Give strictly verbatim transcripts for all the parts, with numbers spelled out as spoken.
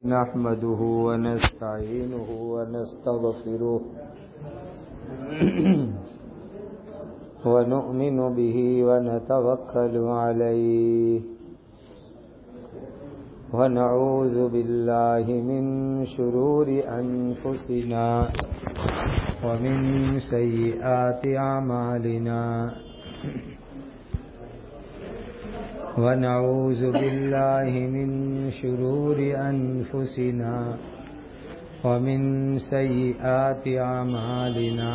نحمده ونستعينه ونستغفره ونؤمن به ونتوكل عليه ونعوذ بالله من شرور أنفسنا ومن سيئات أعمالنا ونعوذ بالله من شرور أنفسنا ومن سيئات أعمالنا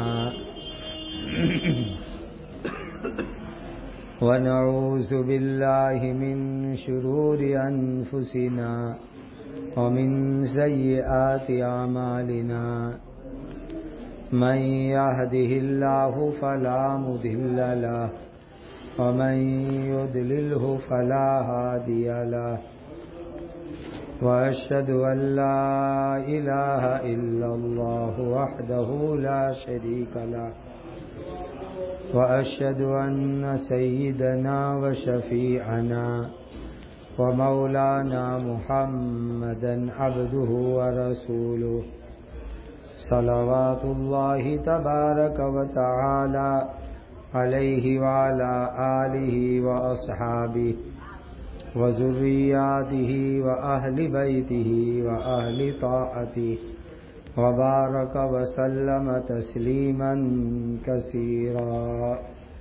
ونعوذ بالله من شرور أنفسنا ومن سيئات أعمالنا من يهده الله فلا مضل له ومن يضلله فلا هادي له وأشهد أن لا إله إلا الله وحده لا شريك له وأشهد أن سيدنا وشفيعنا ومولانا محمدا عبده ورسوله صلوات الله تبارك وتعالى عليه وعلى آله وأصحابه وذرياته وأهل بيته وأهل طاعته وبارك وسلم تسليما كثيرا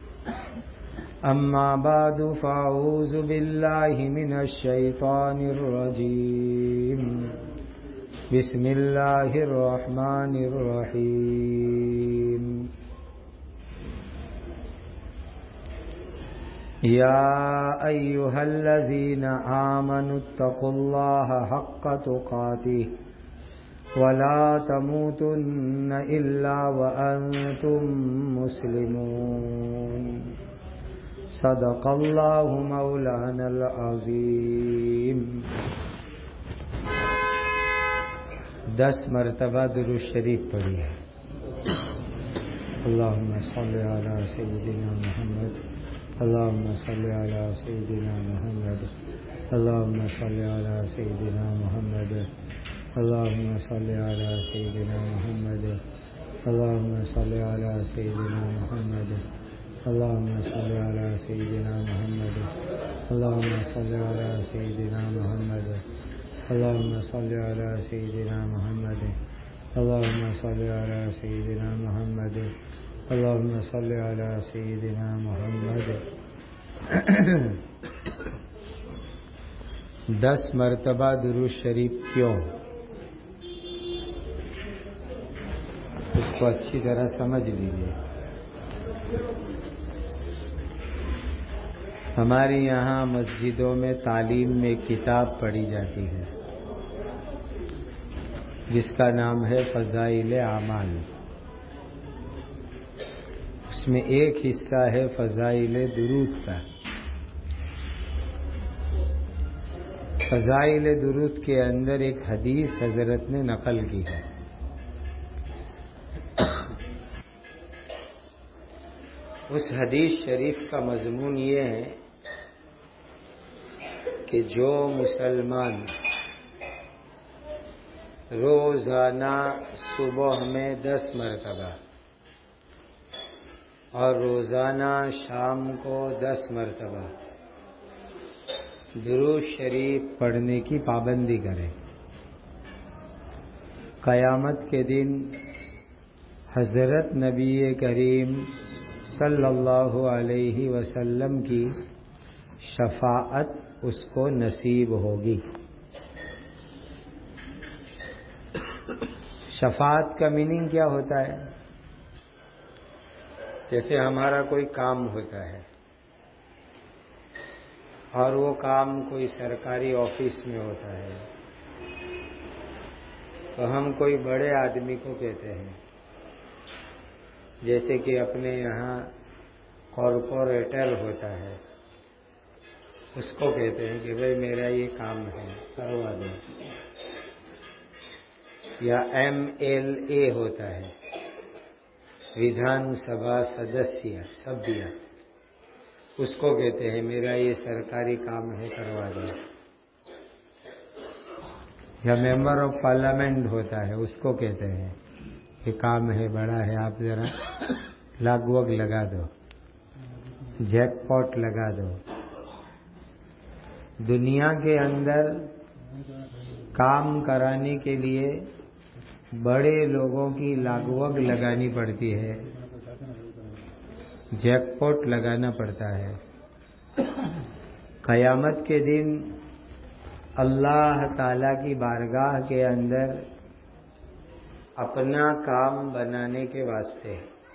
أما بعد فأعوذ بالله من الشيطان الرجيم بسم الله الرحمن الرحيم يا أيها الذين آمنوا اتقوا الله حق تقاته ولا تموتن إلا وأنتم مسلمون صدق الله مولانا العظيم. دس مرتبہ درود شریف پڑھیے. اللهم صل على سيدنا محمد اللهم صل على سيدنا محمد اللهم صل على سيدنا محمد اللهم صل على سيدنا محمد اللهم صل على سيدنا محمد اللهم صل على سيدنا محمد اللهم صل على سيدنا محمد اللهم صل على سيدنا محمد اللهم صل على سيدنا محمد اللهم صل على سيدنا محمد. دس مرتبہ درود شریف کیوں؟ اس کو اچھی طرح سمجھ لیجیے. ہمارے یہاں مسجدوں میں تعلیم میں کتاب پڑھی جاتی ہے جس کا نام ہے فضائل اعمال. اس میں ایک حصہ ہے فضائل درود کا. فضائل درود کے اندر ایک حدیث حضرت نے نقل کی ہے. اس حدیث شریف کا مضمون یہ ہے کہ جو مسلمان روزانہ صبح میں دس مرتبہ اور روزانہ شام کو دس مرتبہ درود شریف پڑھنے کی پابندی کرے، قیامت کے دن حضرت نبی کریم صلی اللہ علیہ وسلم کی شفاعت اس کو نصیب ہوگی. شفاعت کا میننگ کیا ہوتا ہے؟ جیسے ہمارا کوئی کام ہوتا ہے اور وہ کام کوئی سرکاری آفس میں ہوتا ہے تو ہم کوئی بڑے آدمی کو کہتے ہیں، جیسے کہ اپنے یہاں کارپوریٹر ہوتا ہے اس کو کہتے ہیں کہ بھائی میرا یہ کام ہے کروا دو. یا ایم ایل اے ہوتا ہے ودھان سبھا سدسیہ سبھیہ، اس کو کہتے ہیں میرا یہ سرکاری کام ہے کروا دیں. یا ممبر آف پارلیمنٹ ہوتا ہے اس کو کہتے ہیں کہ کام ہے بڑا ہے، آپ ذرا لاگ وگ لگا دو، جیک پاٹ لگا دو۔ دنیا کے اندر کام کرانے کے لیے بڑے لوگوں کی لاگ وگ لگانی پڑتی ہے، جیک پاٹ لگانا پڑتا ہے۔ قیامت کے دن اللہ تعالی کی بارگاہ کے اندر اپنا کام بنانے کے واسطے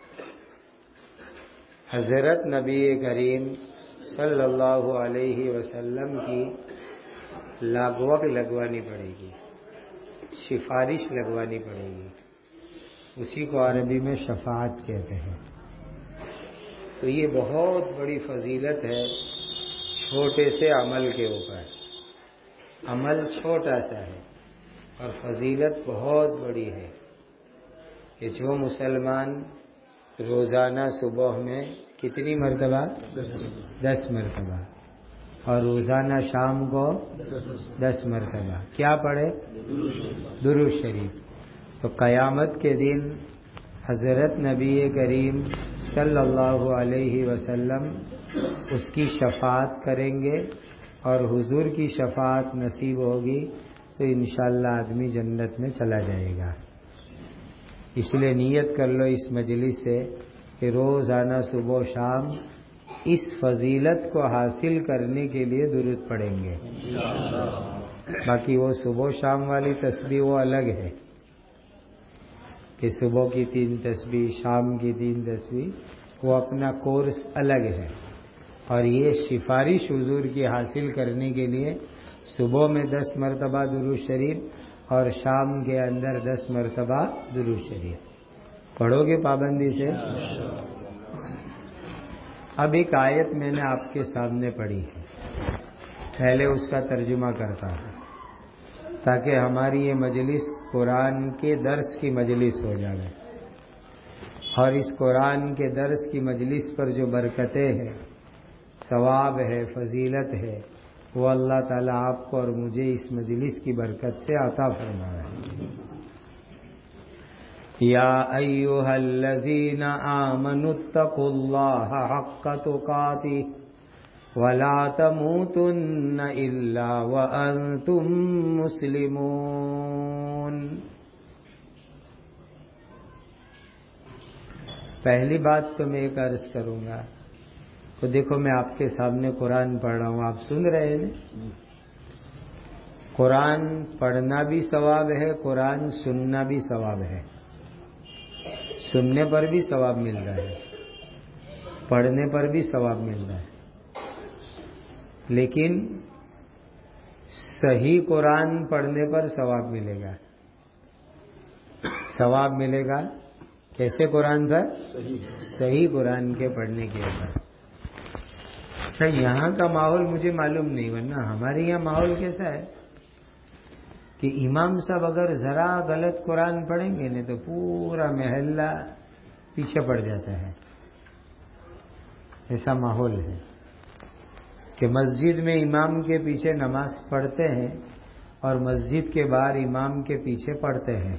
حضرت نبی کریم صلی اللہ علیہ وسلم کی لاگوک لگوانی پڑے گی، سفارش لگوانی پڑے گی، اسی کو عربی میں شفاعت کہتے ہیں۔ تو یہ بہت بڑی فضیلت ہے چھوٹے سے عمل کے اوپر۔ عمل چھوٹا سا ہے اور فضیلت بہت بڑی ہے کہ جو مسلمان روزانہ صبح میں کتنی مرتبہ؟ دس مرتبہ، اور روزانہ شام کو دس مرتبہ کیا پڑھے؟ درود شریف۔ تو قیامت کے دن حضرت نبی کریم صلی اللہ علیہ وسلم اس کی شفاعت کریں گے، اور حضور کی شفاعت نصیب ہوگی تو انشاءاللہ آدمی جنت میں چلا جائے گا۔ اس لیے نیت کر لو اس مجلس سے کہ روزانہ صبح و شام اس فضیلت کو حاصل کرنے کے لیے درود پڑھیں گے۔ باقی وہ صبح و شام والی تسبیح وہ الگ ہے کہ صبح کی تین تسبیح، شام کی تین تسبیح، وہ اپنا کورس الگ ہے۔ اور یہ سفارش حضور کی حاصل کرنے کے لیے صبح میں دس مرتبہ درود شریف اور شام کے اندر دس مرتبہ درود شریف پڑھو گے پابندی سے۔ اب ایک آیت میں نے آپ کے سامنے پڑھی ہے، پہلے اس کا ترجمہ کرتا ہوں تاکہ ہماری یہ مجلس قرآن کے درس کی مجلس ہو جائے، اور اس قرآن کے درس کی مجلس پر جو برکتیں ہیں، ثواب ہے، فضیلت ہے، وہ اللہ تعالیٰ آپ کو اور مجھے اس مجلس کی برکت سے عطا فرمائے۔ یا ایھا الذین آمنوا اتقوا اللہ حق تقاتہ ولا تموتن الا وانتم مسلمون۔ پہلی بات تو میں ایک عرض کروں گا، تو دیکھو میں آپ کے سامنے قرآن پڑھ رہا ہوں، آپ سن رہے ہیں۔ قرآن پڑھنا بھی ثواب ہے، قرآن سننا بھی ثواب ہے۔ سننے پر بھی ثواب مل رہا ہے، پڑھنے پر بھی ثواب مل رہا ہے، لیکن صحیح قرآن پڑھنے پر ثواب ملے گا۔ ثواب ملے گا کیسے؟ قرآن پر صحیح قرآن کے پڑھنے کے اوپر۔ اچھا، یہاں کا ماحول مجھے معلوم نہیں، ورنہ ہمارے یہاں ماحول کیسا ہے کہ امام صاحب اگر ذرا غلط قرآن پڑھیں گے نہیں تو پورا محلہ پیچھے پڑ جاتا ہے۔ ایسا ماحول ہے کہ مسجد میں امام کے پیچھے نماز پڑھتے ہیں اور مسجد کے باہر امام کے پیچھے پڑھتے ہیں۔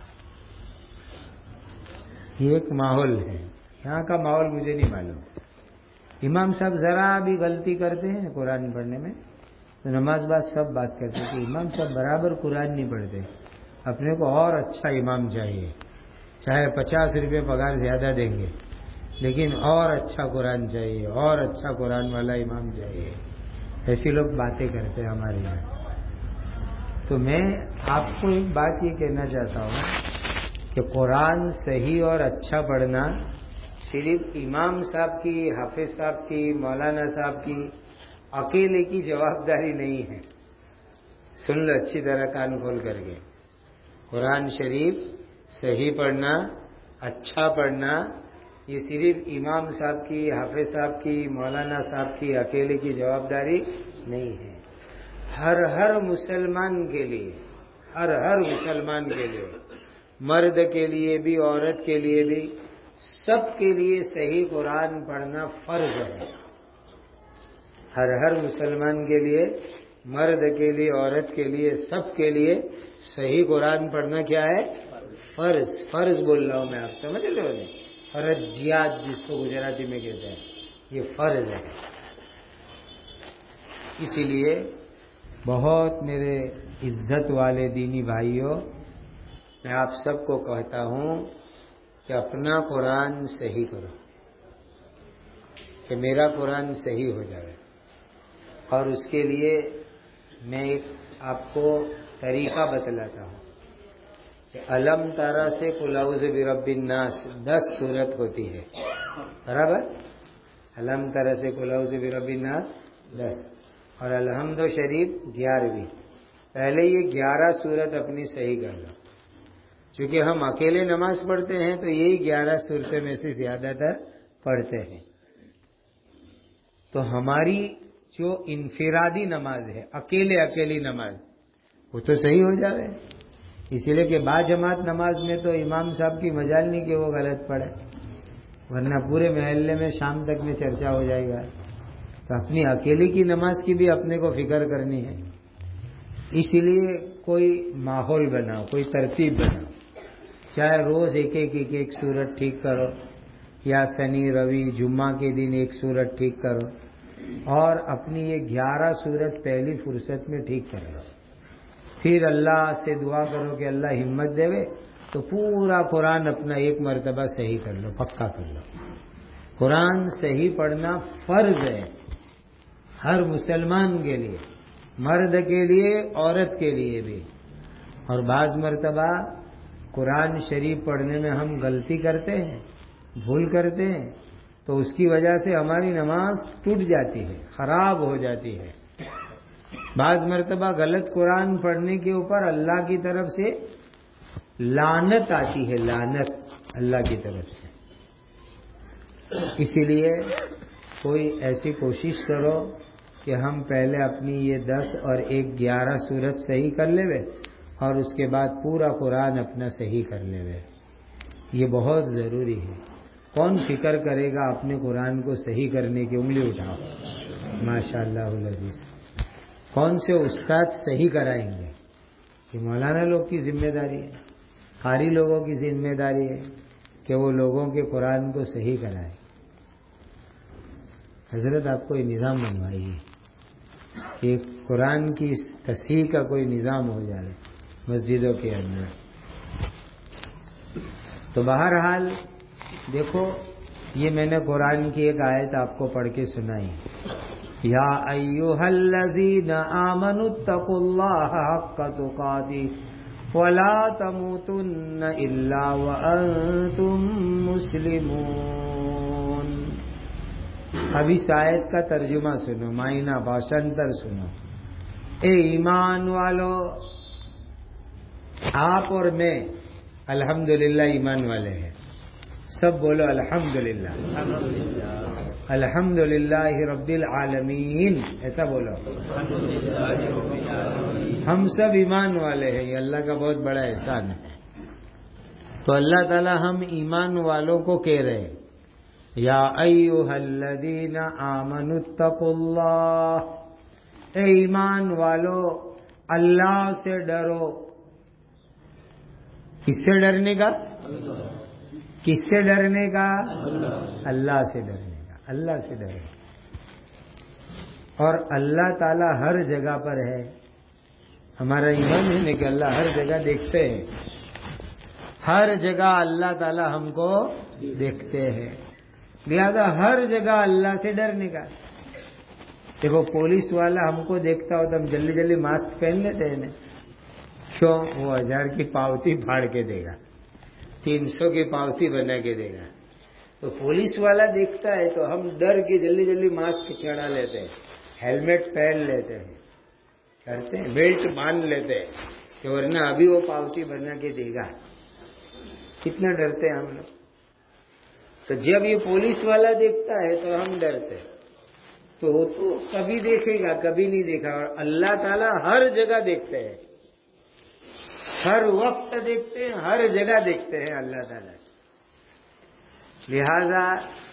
یہ ایک ماحول ہے، یہاں کا ماحول مجھے نہیں معلوم۔ امام صاحب ذرا بھی غلطی کرتے ہیں قرآن پڑھنے میں تو نماز بعد سب بات کرتے ہیں کہ امام صاحب برابر قرآن نہیں پڑھتے، اپنے کو اور اچھا امام چاہیے، چاہے پچاس روپے پگار زیادہ دیں گے لیکن اور اچھا قرآن چاہیے، اور اچھا قرآن والا امام چاہیے۔ ایسی لوگ باتیں کرتے ہیں ہمارے یہاں۔ تو میں آپ کو ایک بات یہ کہنا چاہتا ہوں کہ قرآن صحیح اور اچھا پڑھنا صرف امام صاحب کی، حافظ صاحب کی، مولانا صاحب کی اکیلے کی جوابداری نہیں ہے۔ سن لو اچھی طرح کان کھول کر کے، قرآن شریف صحیح پڑھنا، اچھا پڑھنا، یہ صرف امام صاحب کی، حافظ صاحب کی، مولانا صاحب کی اکیلے کی جوابداری نہیں ہے۔ ہر ہر مسلمان کے لیے، ہر ہر مسلمان کے لیے، مرد کے لیے بھی، عورت کے لیے بھی، سب کے لیے صحیح قرآن پڑھنا فرض ہے۔ ہر ہر مسلمان کے لیے مرد کے لیے، عورت کے لیے، سب کے لیے صحیح قرآن پڑھنا کیا ہے؟ فرض. فرض بول رہا ہوں میں، آپ سمجھ رہے ہو؟ فرضیات جس کو گجراتی میں کہتے ہیں، یہ فرض ہے. اسی لیے بہت میرے عزت والے دینی بھائیوں، میں آپ سب کو کہتا ہوں کہ اپنا قرآن صحیح کرو، کہ میرا قرآن صحیح ہو جائے. اور اس کے لیے میں ایک آپ کو طریقہ بتلاتا ہوں کہ علم تارا سے قل اعوذ برب الناس دس صورت ہوتی ہے، برابر؟ علم تارا سے قل اعوذ برب الناس دس، اور الحمد شریف گیارہویں. پہلے یہ گیارہ صورت اپنی صحیح کر لو، چونکہ ہم اکیلے نماز پڑھتے ہیں تو یہی گیارہ صورتیں میں سے زیادہ تر پڑھتے ہیں. تو ہماری جو انفرادی نماز ہے، اکیلے اکیلی نماز، وہ تو صحیح ہو جائے. اسی لیے کہ با جماعت نماز میں تو امام صاحب کی مجال نہیں کہ وہ غلط پڑھے، ورنہ پورے محلے میں شام تک میں چرچا ہو جائے گا. تو اپنی اکیلی کی نماز کی بھی اپنے کو فکر کرنی ہے. اسی لیے کوئی ماحول بناؤ، کوئی ترتیب بناؤ، چاہے روز ایک ایک ایک ایک سورت ٹھیک کرو، یا شنی روی جمعہ کے دن ایک سورت ٹھیک کرو، اور اپنی یہ گیارہ سورت پہلی فرصت میں ٹھیک کر لو. پھر اللہ سے دعا کرو کہ اللہ ہمت دے، تو پورا قرآن اپنا ایک مرتبہ صحیح کر لو، پکا کر لو. قرآن صحیح پڑھنا فرض ہے ہر مسلمان کے لیے، مرد کے لیے، عورت کے لیے بھی. اور بعض مرتبہ قرآن شریف پڑھنے میں ہم غلطی کرتے ہیں، بھول کرتے ہیں، تو اس کی وجہ سے ہماری نماز ٹوٹ جاتی ہے، خراب ہو جاتی ہے. بعض مرتبہ غلط قرآن پڑھنے کے اوپر اللہ کی طرف سے لعنت آتی ہے، لعنت اللہ کی طرف سے. اسی لیے کوئی ایسی کوشش کرو کہ ہم پہلے اپنی یہ دس اور ایک گیارہ سورت صحیح کر لے، اور اس کے بعد پورا قرآن اپنا صحیح کر لے. یہ بہت ضروری ہے. کون فکر کرے گا اپنے قرآن کو صحیح کرنے کی؟ انگلی اٹھاؤ. ماشاءاللہ العزیز. کون سے استاد صحیح کرائیں گے؟ یہ مولانا لوگ کی ذمہ داری ہے، قاری لوگوں کی ذمہ داری ہے کہ وہ لوگوں کے قرآن کو صحیح کرائیں. حضرت آپ کو یہ نظام بنوائیے کہ قرآن کی تصحیح کا کوئی نظام ہو جائے مسجدوں کے اندر. تو بہرحال دیکھو، یہ میں نے قرآن کی ایک آیت آپ کو پڑھ کے سنائی. یا ایھا الذین آمنوا اتقوا اللہ حق تقاتہ ولا تموتن الا وانتم مسلمون. اب اس آیت کا ترجمہ سنو، معنی باشنتر سنو. اے ایمان والو، آپ اور میں الحمدللہ ایمان والے ہیں. سب بولو الحمدللہ. الحمدللہ رب العالمین، ایسا بولو. ہم سب ایمان والے ہیں، یہ اللہ کا بہت بڑا احسان ہے. تو اللہ تعالی ہم ایمان والوں کو کہہ رہے ہیں یا ایھا الذین آمنوا اتقوا اللہ. اے ایمان والو، اللہ سے ڈرو. کس سے ڈرنے کا؟ کس سے ڈرنے کا؟ اللہ سے ڈرنے کا. اللہ سے ڈرے. اور اللہ تعالی ہر جگہ پر ہے. ہمارا ایمان ہے کہ اللہ ہر جگہ دیکھتے ہیں. ہر جگہ اللہ تعالی ہم کو دیکھتے ہیں، لہذا ہر جگہ اللہ سے ڈرنے کا. دیکھو پولیس والا ہم کو دیکھتا ہو تو ہم جلدی جلدی ماسک پہن لیتے ہیں نا. کیوں؟ وہ ہزار کی پاوتی پھاڑ کے دے گا، تین سو کی پاوتی بنا کے دے گا. تو پولیس والا دیکھتا ہے تو ہم ڈر کے جلدی جلدی ماسک چڑھا لیتے ہیں، ہیلمٹ پہن لیتے ہیں، کرتے ہیں، بیلٹ باندھ لیتے ہیں کہ ورنہ ابھی وہ پاوتی بنا کے دے گا. کتنا ڈرتے ہیں ہم لوگ. تو جب یہ پولیس والا دیکھتا ہے تو ہم ڈرتے ہیں. تو وہ تو کبھی دیکھے گا، کبھی نہیں دیکھا. اور اللہ تعالیٰ ہر جگہ دیکھتے ہیں، ہر وقت دیکھتے ہیں، ہر جگہ دیکھتے ہیں اللہ تعالیٰ. لہذا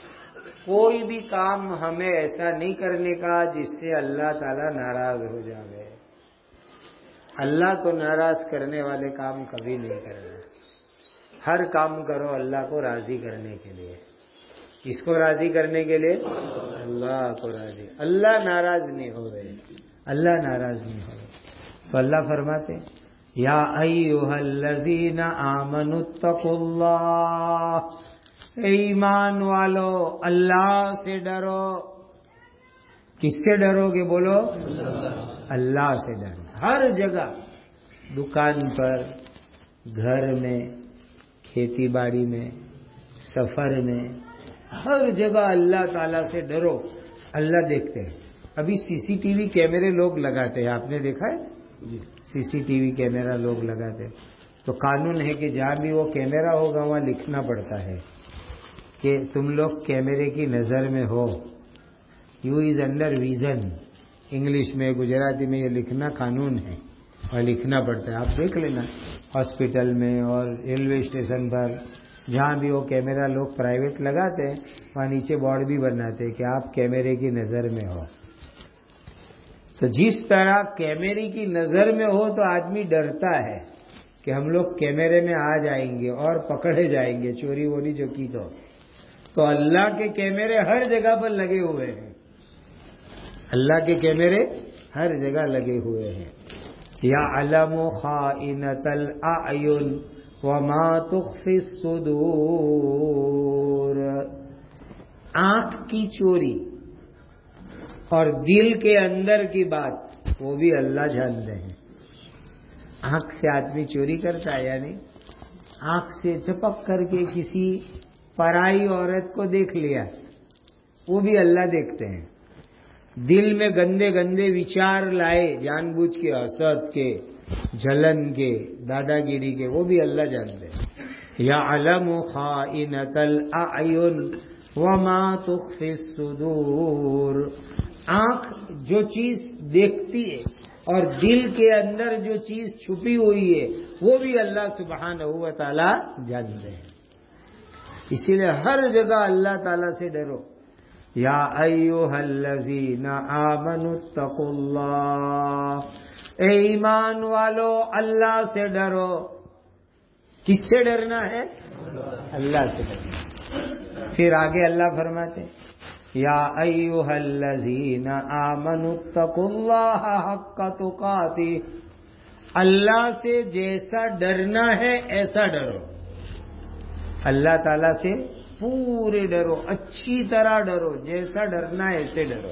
کوئی بھی کام ہمیں ایسا نہیں کرنے کا جس سے اللہ تعالیٰ ناراض ہو جائے. اللہ کو ناراض کرنے والے کام کبھی نہیں کرنا. ہر کام کرو اللہ کو راضی کرنے کے لیے. کس کو راضی کرنے کے لیے؟ اللہ کو راضی. اللہ ناراض نہیں ہو رہے، اللہ ناراض نہیں ہو رہے. تو اللہ فرماتے یا ایھا الذین آمنوا اتقوا اللہ، اے ایمان والو اللہ سے ڈرو. کس سے ڈرو گے؟ بولو اللہ سے ڈرو. ہر جگہ، دکان پر، گھر میں، کھیتی باڑی میں، سفر میں، ہر جگہ اللہ تعالیٰ سے ڈرو. اللہ دیکھتے ہیں. ابھی سی سی ٹی وی کیمرے لوگ لگاتے ہیں، آپ نے دیکھا ہے؟ سی سی ٹی وی کیمرہ لوگ لگاتے ہیں. تو قانون ہے کہ جہاں بھی وہ کیمرہ ہوگا وہاں لکھنا پڑتا ہے کہ تم لوگ کیمرے کی نظر میں ہو. You is under vision. English میں، گجراتی میں یہ لکھنا قانون ہے اور لکھنا پڑتا ہے. آپ دیکھ لینا ہاسپٹل میں اور ریلوے اسٹیشن پر جہاں بھی وہ کیمرہ لوگ پرائیویٹ لگاتے ہیں وہاں نیچے بورڈ بھی بناتے ہیں کہ آپ کیمرے کی نظر میں ہو. تو جس طرح کیمرے کی نظر میں ہو تو آدمی ڈرتا ہے کہ ہم لوگ کیمرے میں آ جائیں گے اور پکڑے جائیں گے، چوری ووری جو کی تو. تو اللہ کے کیمرے ہر جگہ پر لگے ہوئے ہیں. اللہ کے کیمرے ہر جگہ لگے ہوئے ہیں. یعلم خائنۃ الاعین وما تخفی الصدور. آنکھ کی چوری اور دل کے اندر کی بات وہ بھی اللہ جانتے ہیں. آنکھ سے آدمی چوری کرتا ہے، یعنی آنکھ سے چپک کر کے کسی پرائی عورت کو دیکھ لیا، وہ بھی اللہ دیکھتے ہیں. دل میں گندے گندے وچار لائے جان بوجھ کے، حسد کے، جلن کے، دادا گیری کے، وہ بھی اللہ جانتے ہیں. یعلم خائنۃ الاعین وما تخفی الصدور. آنکھ جو چیز دیکھتی ہے اور دل کے اندر جو چیز چھپی ہوئی ہے وہ بھی اللہ سبحانہ و تعالی جانتے ہیں. اسی لیے ہر جگہ اللہ تعالی سے ڈرو. یا ایھا الذین آمنوا اتقوا اللہ، اے ایمان والو اللہ سے ڈرو. کس سے ڈرنا ہے؟ اللہ سے ڈرنا. پھر آگے اللہ فرماتے یا ایھا الذین آمنوا اتقوا اللہ حق تقاتہ. اللہ سے جیسا ڈرنا ہے ایسا ڈرو. اللہ تعالیٰ سے پورے ڈرو، اچھی طرح ڈرو، جیسا ڈرنا ہے ایسے ڈرو.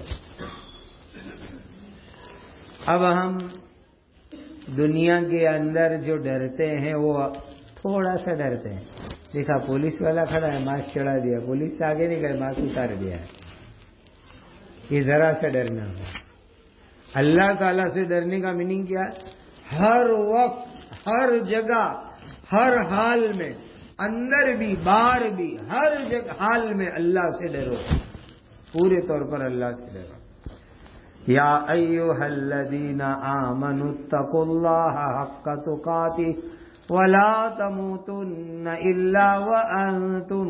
اب ہم دنیا کے اندر جو ڈرتے ہیں وہ تھوڑا سا ڈرتے ہیں. دیکھا پولیس والا کھڑا ہے، ماسک چڑھا دیا، پولیس سے آگے نہیں گئے، ماسک اتار دیا. یہ ذرا سا ڈرنا ہو. اللہ تعالیٰ سے ڈرنے کا میننگ کیا؟ ہر وقت، ہر جگہ، ہر حال میں، اندر بھی باہر بھی، ہر جگہ حال میں اللہ سے ڈرو. پورے طور پر اللہ سے ڈرو. یا ایھا الذین آمنوا اتقوا اللہ حق تقاتہ ولا تموتن الا وانتم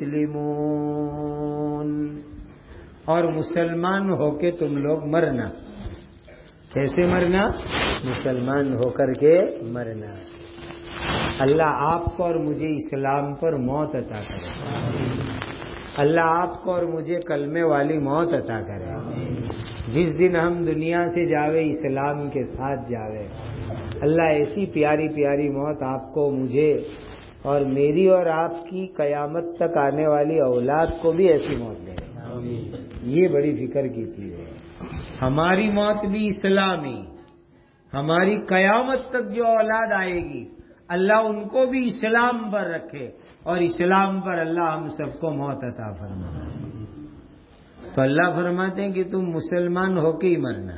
مسلمون. اور مسلمان ہو کے تم لوگ مرنا. کیسے مرنا؟ مسلمان ہو کر کے مرنا. اللہ آپ کو اور مجھے اسلام پر موت عطا کرے. اللہ آپ کو اور مجھے کلمے والی موت عطا کرے. جس دن ہم دنیا سے جاوے اسلام کے ساتھ جاوے. اللہ ایسی پیاری پیاری موت آپ کو، مجھے اور میری اور آپ کی قیامت تک آنے والی اولاد کو بھی ایسی موت دے. یہ بڑی فکر کی چیز ہے. ہماری موت بھی اسلامی، ہماری قیامت تک جو اولاد آئے گی اللہ ان کو بھی اسلام پر رکھے اور اسلام پر اللہ ہم سب کو موت عطا فرمائے. تو اللہ فرماتے ہیں کہ تم مسلمان ہو کے ہی مرنا.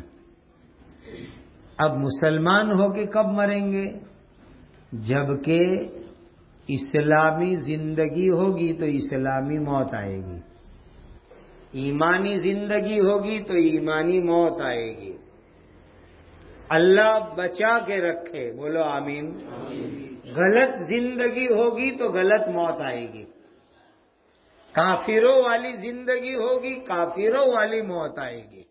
اب مسلمان ہو کے کب مریں گے؟ جبکہ اسلامی زندگی ہوگی تو اسلامی موت آئے گی، ایمانی زندگی ہوگی تو ایمانی موت آئے گی. اللہ بچا کے رکھے، بولو آمین. غلط زندگی ہوگی تو غلط موت آئے گی. کافروں والی زندگی ہوگی، کافروں والی موت آئے گی.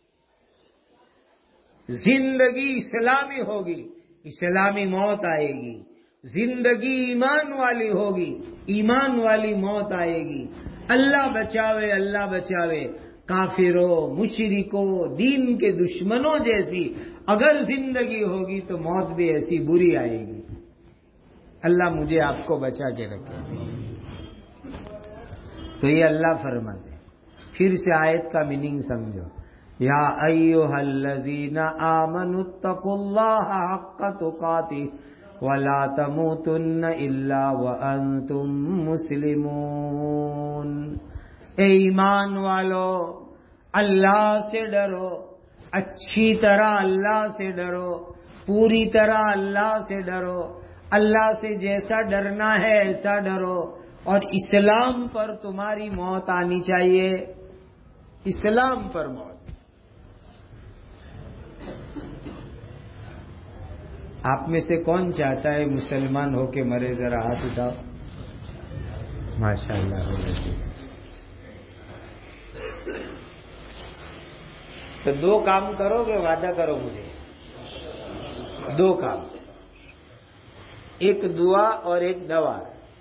زندگی اسلامی ہوگی، اسلامی موت آئے گی. زندگی ایمان والی ہوگی، ایمان والی موت آئے گی. اللہ بچاوے، اللہ بچاوے. کافروں، مشرکوں، دین کے دشمنوں جیسی اگر زندگی ہوگی تو موت بھی ایسی بری آئے گی. اللہ مجھے آپ کو بچا کے رکھے. تو یہ اللہ فرماتے. پھر سے آیت کا میننگ سمجھو. یا ایھا الذین آمنوا اتقوا اللہ حق تقاتہ ولا تموتن الا وانتم مسلمون. اے ایمان والو، اللہ سے ڈرو، اچھی طرح اللہ سے ڈرو، پوری طرح اللہ سے ڈرو. اللہ سے جیسا ڈرنا ہے ایسا ڈرو، اور اسلام پر تمہاری موت آنی چاہیے. اسلام پر موت. آپ میں سے کون چاہتا ہے مسلمان ہو کے مرے؟ ذرا ہاتھ اٹھاؤ. ماشاء اللہ. تو دو کام کرو گے، وعدہ کرو مجھے. دو کام، ایک دعا اور ایک دوا.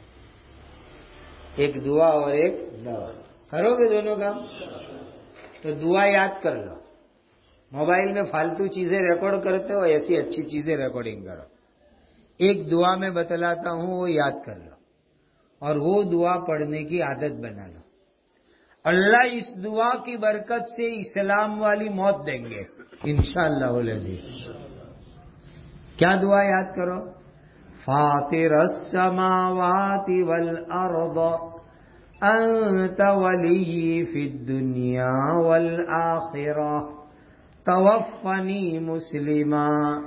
ایک دعا اور ایک دوا کرو گے دونوں کام. تو دعا یاد کر لو. موبائل میں فالتو چیزیں ریکارڈ کرتے ہو، ایسی اچھی چیزیں ریکارڈنگ کرو. ایک دعا میں بتلاتا ہوں، وہ یاد کر لو اور وہ دعا پڑھنے کی عادت بنا لو. اللہ اس دعا کی برکت سے اسلام والی موت دیں گے انشاءاللہ العزیز. کیا دعا یاد کرو؟ فاطر السماوات والارض انت ولی فی الدنیا والآخرہ توفنی مسلما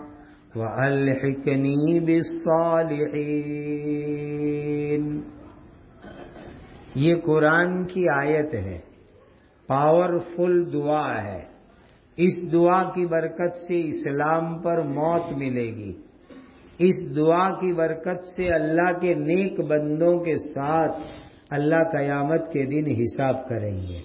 والحقنی بالصالحین. یہ قرآن کی آیت ہے، پاورفل دعا ہے. اس دعا کی برکت سے اسلام پر موت ملے گی. اس دعا کی برکت سے اللہ کے نیک بندوں کے ساتھ اللہ قیامت کے دن حساب کریں گے.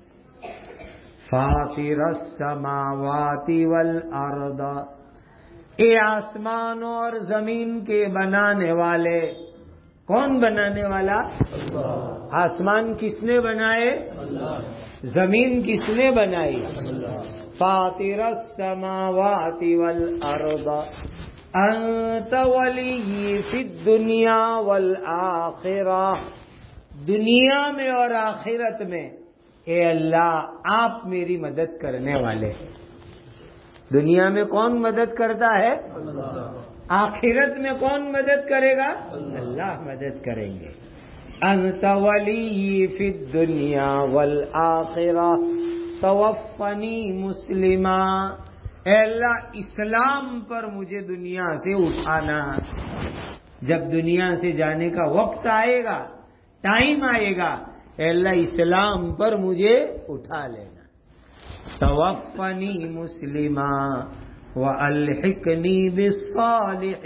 فاطر السماوات والارض، اے آسمانوں اور زمین کے بنانے والے. کون بنانے والا؟ اللہ. آسمان کس نے بنائے؟ اللہ. زمین کس نے بنائی؟ اللہ. فاطر السماوات والارض انت ولی فی الدنیا والآخرہ. دنیا میں اور آخرت میں اے اللہ آپ میری مدد کرنے والے. دنیا میں کون مدد کرتا ہے؟ اللہ. آخرت میں کون مدد کرے گا؟ اللہ مدد کریں گے. انت ولی فی الدنیا والآخرہ توفنی مسلما. اے اللہ اسلام پر مجھے دنیا سے اٹھانا. جب دنیا سے جانے کا وقت آئے گا، ٹائم آئے گا، اے اللہ اسلام پر مجھے اٹھا لینا. توفنی مسلما وَأَلْحِقْنِي بِالصَّالِحِينَ.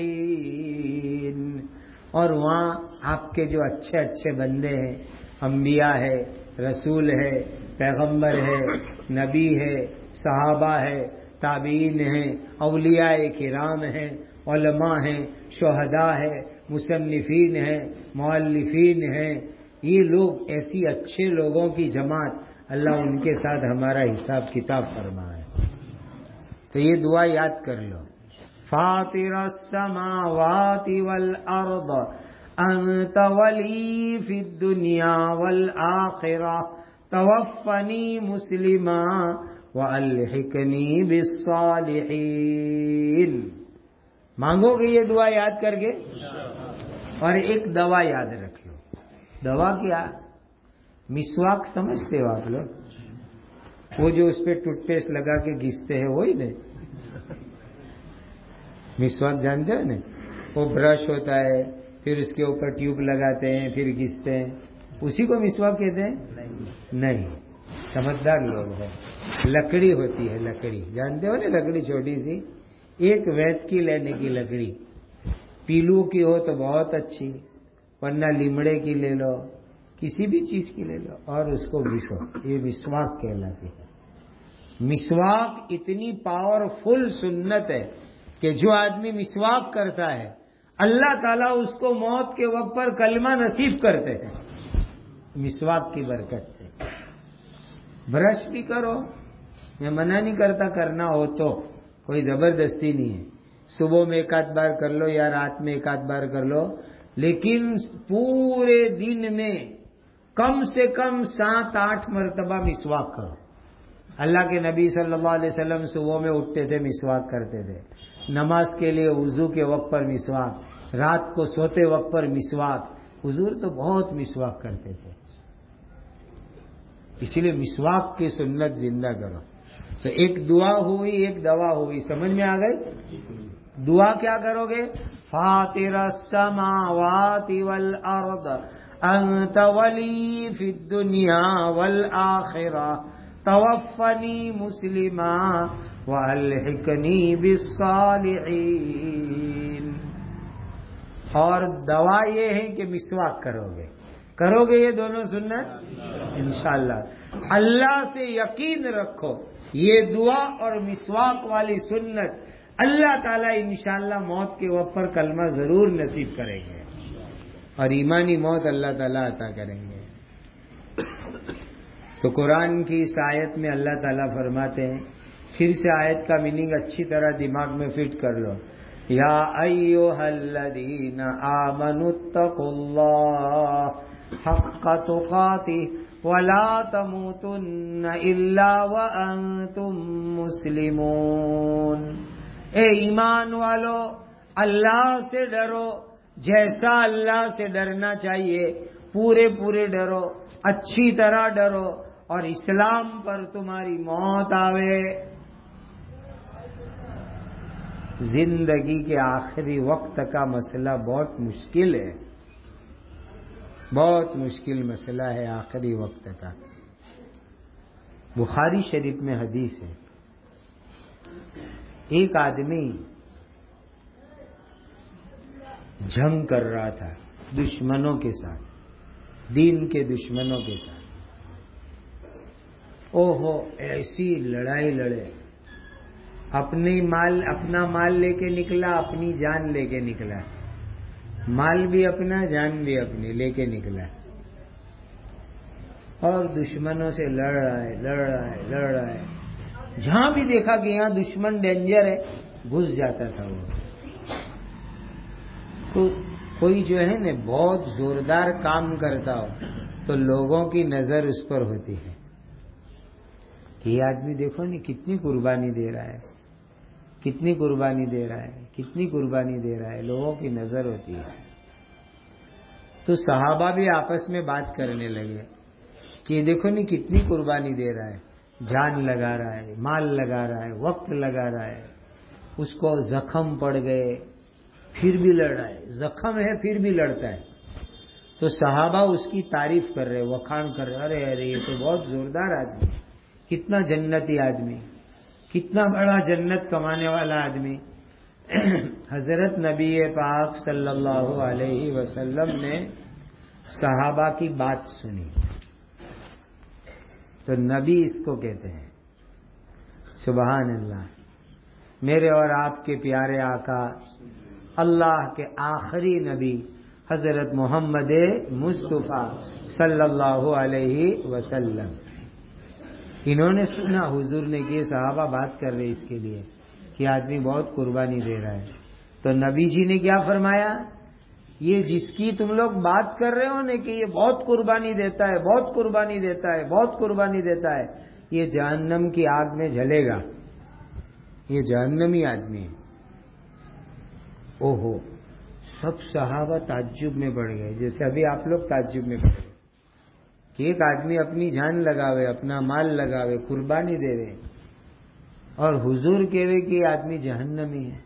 اور وہاں آپ کے جو اچھے اچھے بندے ہیں، انبیاء ہے، رسول ہے، پیغمبر ہے، نبی ہے، صحابہ ہے، تابعین ہیں، اولیاء کرام ہیں، علماء ہیں، شہداء ہیں، مصنفین ہیں، مؤلفین ہیں. یہ لوگ ایسی اچھے لوگوں کی جماعت، اللہ ان کے ساتھ ہمارا حساب کتاب فرمائے. تو یہ دعا یاد کر لو. فاطر السماوات والارض انت ولی فی الدنیا والآخرہ توفنی مسلما والحقنی بالصالحین. مانگو گے یہ دعا یاد کر کے. اور ایک دوا یاد رکھ لو. دوا کیا؟ مسواک سمجھتے ہو آپ لوگ؟ وہ جو اس پہ ٹوتھ پیسٹ لگا کے گھستے ہیں وہی نا مسواک؟ جانتے ہو نا؟ وہ برش ہوتا ہے، پھر اس کے اوپر ٹیوب لگاتے ہیں، پھر گھستے ہیں. اسی کو مسواک کہتے ہیں؟ نہیں، سمجھدار لوگ ہیں. لکڑی ہوتی ہے، لکڑی جانتے ہو نا؟ لکڑی چھوٹی سی، ایک ویت کی لینے کی لکڑی. پیلو کی ہو تو بہت اچھی، ورنہ لیمڑے کی لے لو، کسی بھی چیز کی لے لو اور اس کو گھسو، یہ مسواک کہلاتی ہے۔ مسواک اتنی پاورفل سنت ہے کہ جو آدمی مسواک کرتا ہے اللہ تعالیٰ اس کو موت کے وقت پر کلمہ نصیب کرتے ہیں مسواک کی برکت سے۔ برش بھی کرو، میں منع نہیں کرتا، کرنا ہو تو، کوئی زبردستی نہیں ہے، صبح میں ایک آدھ بار کر لو یا رات میں ایک آدھ بار کر لو، لیکن پورے دن میں کم سے کم سات آٹھ مرتبہ مسواک کرو۔ اللہ کے نبی صلی اللہ علیہ وسلم صبح میں اٹھتے تھے مسواک کرتے تھے، نماز کے لیے وضو کے وقت پر مسواک، رات کو سوتے وقت پر مسواک، حضور تو بہت مسواک کرتے تھے۔ اسی لیے مسواک کی سنت زندہ کرو۔ تو ایک دعا ہوئی، ایک دوا ہوئی، سمجھ میں آ گئی؟ دعا کیا کرو گے؟ فاطر السماوات والارض انت ولی فی الدنیا والآخرہ توفنی مسلما والحقنی بالصالحین۔ اور دوا یہ ہے کہ مسواک کرو گے، کرو گے یہ دونوں سنت انشاءاللہ۔ اللہ سے یقین رکھو یہ دعا اور مسواک والی سنت اللہ تعالیٰ انشاءاللہ موت کے وقت پر کلمہ ضرور نصیب کریں گے اور ایمانی موت اللہ تعالیٰ عطا کریں گے۔ تو قرآن کی اس آیت میں اللہ تعالیٰ فرماتے ہیں، پھر سے آیت کا میننگ اچھی طرح دماغ میں فٹ کر لو، یا ایھا الذین آمنوا اتقوا اللہ حق تقاتہ ولا تموتن الا وانتم مسلمون۔ اے ایمان والو، اللہ سے ڈرو جیسا اللہ سے ڈرنا چاہیے، پورے پورے ڈرو، اچھی طرح ڈرو، اور اسلام پر تمہاری موت آوے۔ زندگی کے آخری وقت کا مسئلہ بہت مشکل ہے، بہت مشکل مسئلہ ہے آخری وقت کا۔ بخاری شریف میں حدیث ہے، ایک آدمی جنگ کر رہا تھا دشمنوں کے ساتھ، دین کے دشمنوں کے ساتھ۔ او ہو ایسی لڑائی لڑے، اپنی مال اپنا مال لے کے نکلا، اپنی جان لے کے نکلا، مال بھی اپنا جان بھی اپنی لے کے نکلا، اور دشمنوں سے لڑ رہا ہے لڑ رہا ہے لڑ رہا ہے جہاں بھی دیکھا کہ یہاں دشمن ڈینجر ہے گھس جاتا تھا وہ۔ تو کوئی جو ہے نا بہت زوردار کام کرتا ہو تو لوگوں کی نظر اس پر ہوتی ہے کہ یہ آدمی دیکھو نا کتنی قربانی دے رہا ہے، کتنی قربانی دے رہا ہے، کتنی قربانی دے رہا ہے، لوگوں کی نظر ہوتی ہے۔ تو صحابہ بھی آپس میں بات کرنے لگے کہ دیکھو نا کتنی قربانی دے رہا ہے، جان لگا رہا ہے، مال لگا رہا ہے، وقت لگا رہا ہے، اس کو زخم پڑ گئے پھر بھی لڑ رہا ہے، زخم ہے پھر بھی لڑتا ہے۔ تو صحابہ اس کی تعریف کر رہے، وکھان کر رہے، ارے ارے یہ تو بہت زوردار آدمی، کتنا جنتی آدمی، کتنا بڑا جنت کمانے والا آدمی۔ حضرت نبی پاک صلی اللہ علیہ وسلم نے صحابہ کی بات سنی تو نبی اس کو کہتے ہیں، سبحان اللہ، میرے اور آپ کے پیارے آقا اللہ کے آخری نبی حضرت محمد مصطفیٰ صلی اللہ علیہ وسلم، انہوں نے سنا حضور نے کہ صحابہ بات کر رہے اس کے لیے کہ آدمی بہت قربانی دے رہا ہے۔ تو نبی جی نے کیا فرمایا، یہ جس کی تم لوگ بات کر رہے ہو نا کہ یہ بہت قربانی دیتا ہے، بہت قربانی دیتا ہے، بہت قربانی دیتا ہے، یہ جہنم کی آگ میں جلے گا، یہ جہنمی آدمی ہے۔ او ہو، سب صحابہ تعجب میں پڑ گئے، جیسے ابھی آپ لوگ تعجب میں پڑ گئے کہ ایک آدمی اپنی جان لگاوے، اپنا مال لگاوے، قربانی دے رہے، اور حضور کہہ رہے کہ یہ آدمی جہنمی ہے۔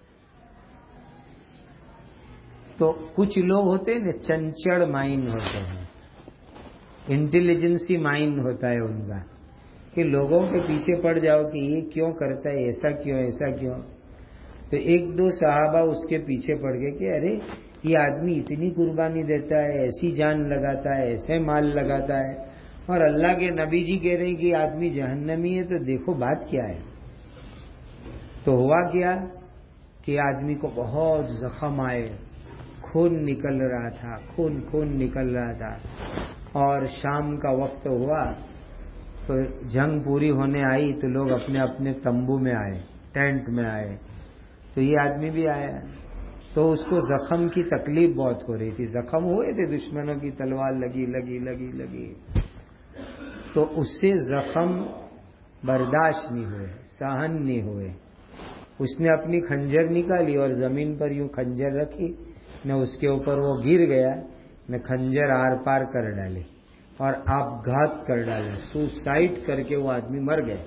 تو کچھ لوگ ہوتے ہیں نا چنچڑ مائنڈ ہوتے ہیں، انٹیلیجنسی مائنڈ ہوتا ہے ان کا، کہ لوگوں کے پیچھے پڑ جاؤ کہ یہ کیوں کرتا ہے، ایسا کیوں ایسا کیوں۔ تو ایک دو صحابہ اس کے پیچھے پڑ گئے کہ ارے یہ آدمی اتنی قربانی دیتا ہے، ایسی جان لگاتا ہے، ایسے مال لگاتا ہے، اور اللہ کے نبی جی کہہ رہے ہیں کہ یہ آدمی جہنمی ہے، تو دیکھو بات کیا ہے۔ تو ہوا کیا کہ آدمی کو بہت زخم آئے، خون نکل رہا تھا، خون خون نکل رہا تھا، اور شام کا وقت ہوا تو جنگ پوری ہونے آئی تو لوگ اپنے اپنے تمبو میں آئے، ٹینٹ میں آئے، تو یہ آدمی بھی آیا، تو اس کو زخم کی تکلیف بہت ہو رہی تھی، زخم ہوئے تھے، دشمنوں کی تلوار لگی لگی لگی لگی، تو اس سے زخم برداشت نہیں ہوئے، سہن نہیں ہوئے، اس نے اپنی خنجر نکالی اور زمین پر یوں خنجر رکھی، نہ اس کے اوپر وہ گر گیا، نہ خنجر آر پار کر ڈالی، اور آپ گھات کر ڈالے، سوسائڈ کر کے وہ آدمی مر گئے،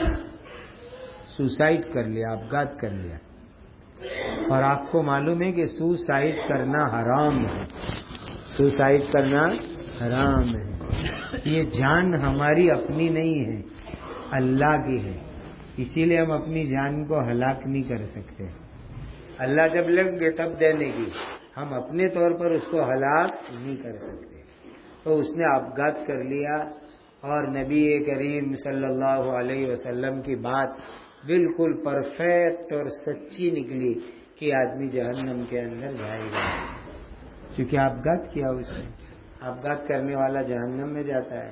سوسائڈ کر لیا، آپ گھات کر لیا۔ اور آپ کو معلوم ہے کہ سوسائڈ کرنا حرام ہے، سوسائڈ کرنا حرام ہے، یہ جان ہماری اپنی نہیں ہے، اللہ کی ہے، اسی لیے ہم اپنی جان کو ہلاک نہیں کر سکتے، اللہ جب لگ گئے تب دینے کی، ہم اپنے طور پر اس کو ہلاک نہیں کر سکتے۔ تو اس نے آبگات کر لیا، اور نبی کریم صلی اللہ علیہ وسلم کی بات بالکل پرفیکٹ اور سچی نکلی کہ آدمی جہنم کے اندر جائے گا، کیونکہ آبگات کیا اس نے، آبگات کرنے والا جہنم میں جاتا ہے۔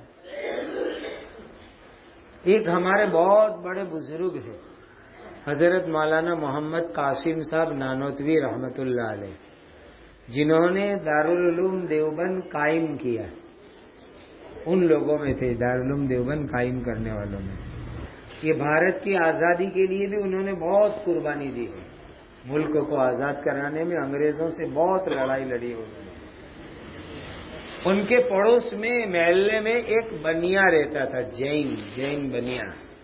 ایک ہمارے بہت بڑے بزرگ ہیں حضرت مولانا محمد قاسم صاحب نانوتوی رحمت اللہ علیہ، جنہوں نے دارالعلوم دیوبند قائم کیا، ان لوگوں میں تھے دارالعلوم دیوبند قائم کرنے والوں میں۔ یہ بھارت کی آزادی کے لیے بھی انہوں نے بہت قربانی دی ہے، ملک کو آزاد کرانے میں انگریزوں سے بہت لڑائی لڑی انہوں نے۔ ان کے پڑوس میں محلے میں ایک بنیا رہتا تھا، جین جین بنیا،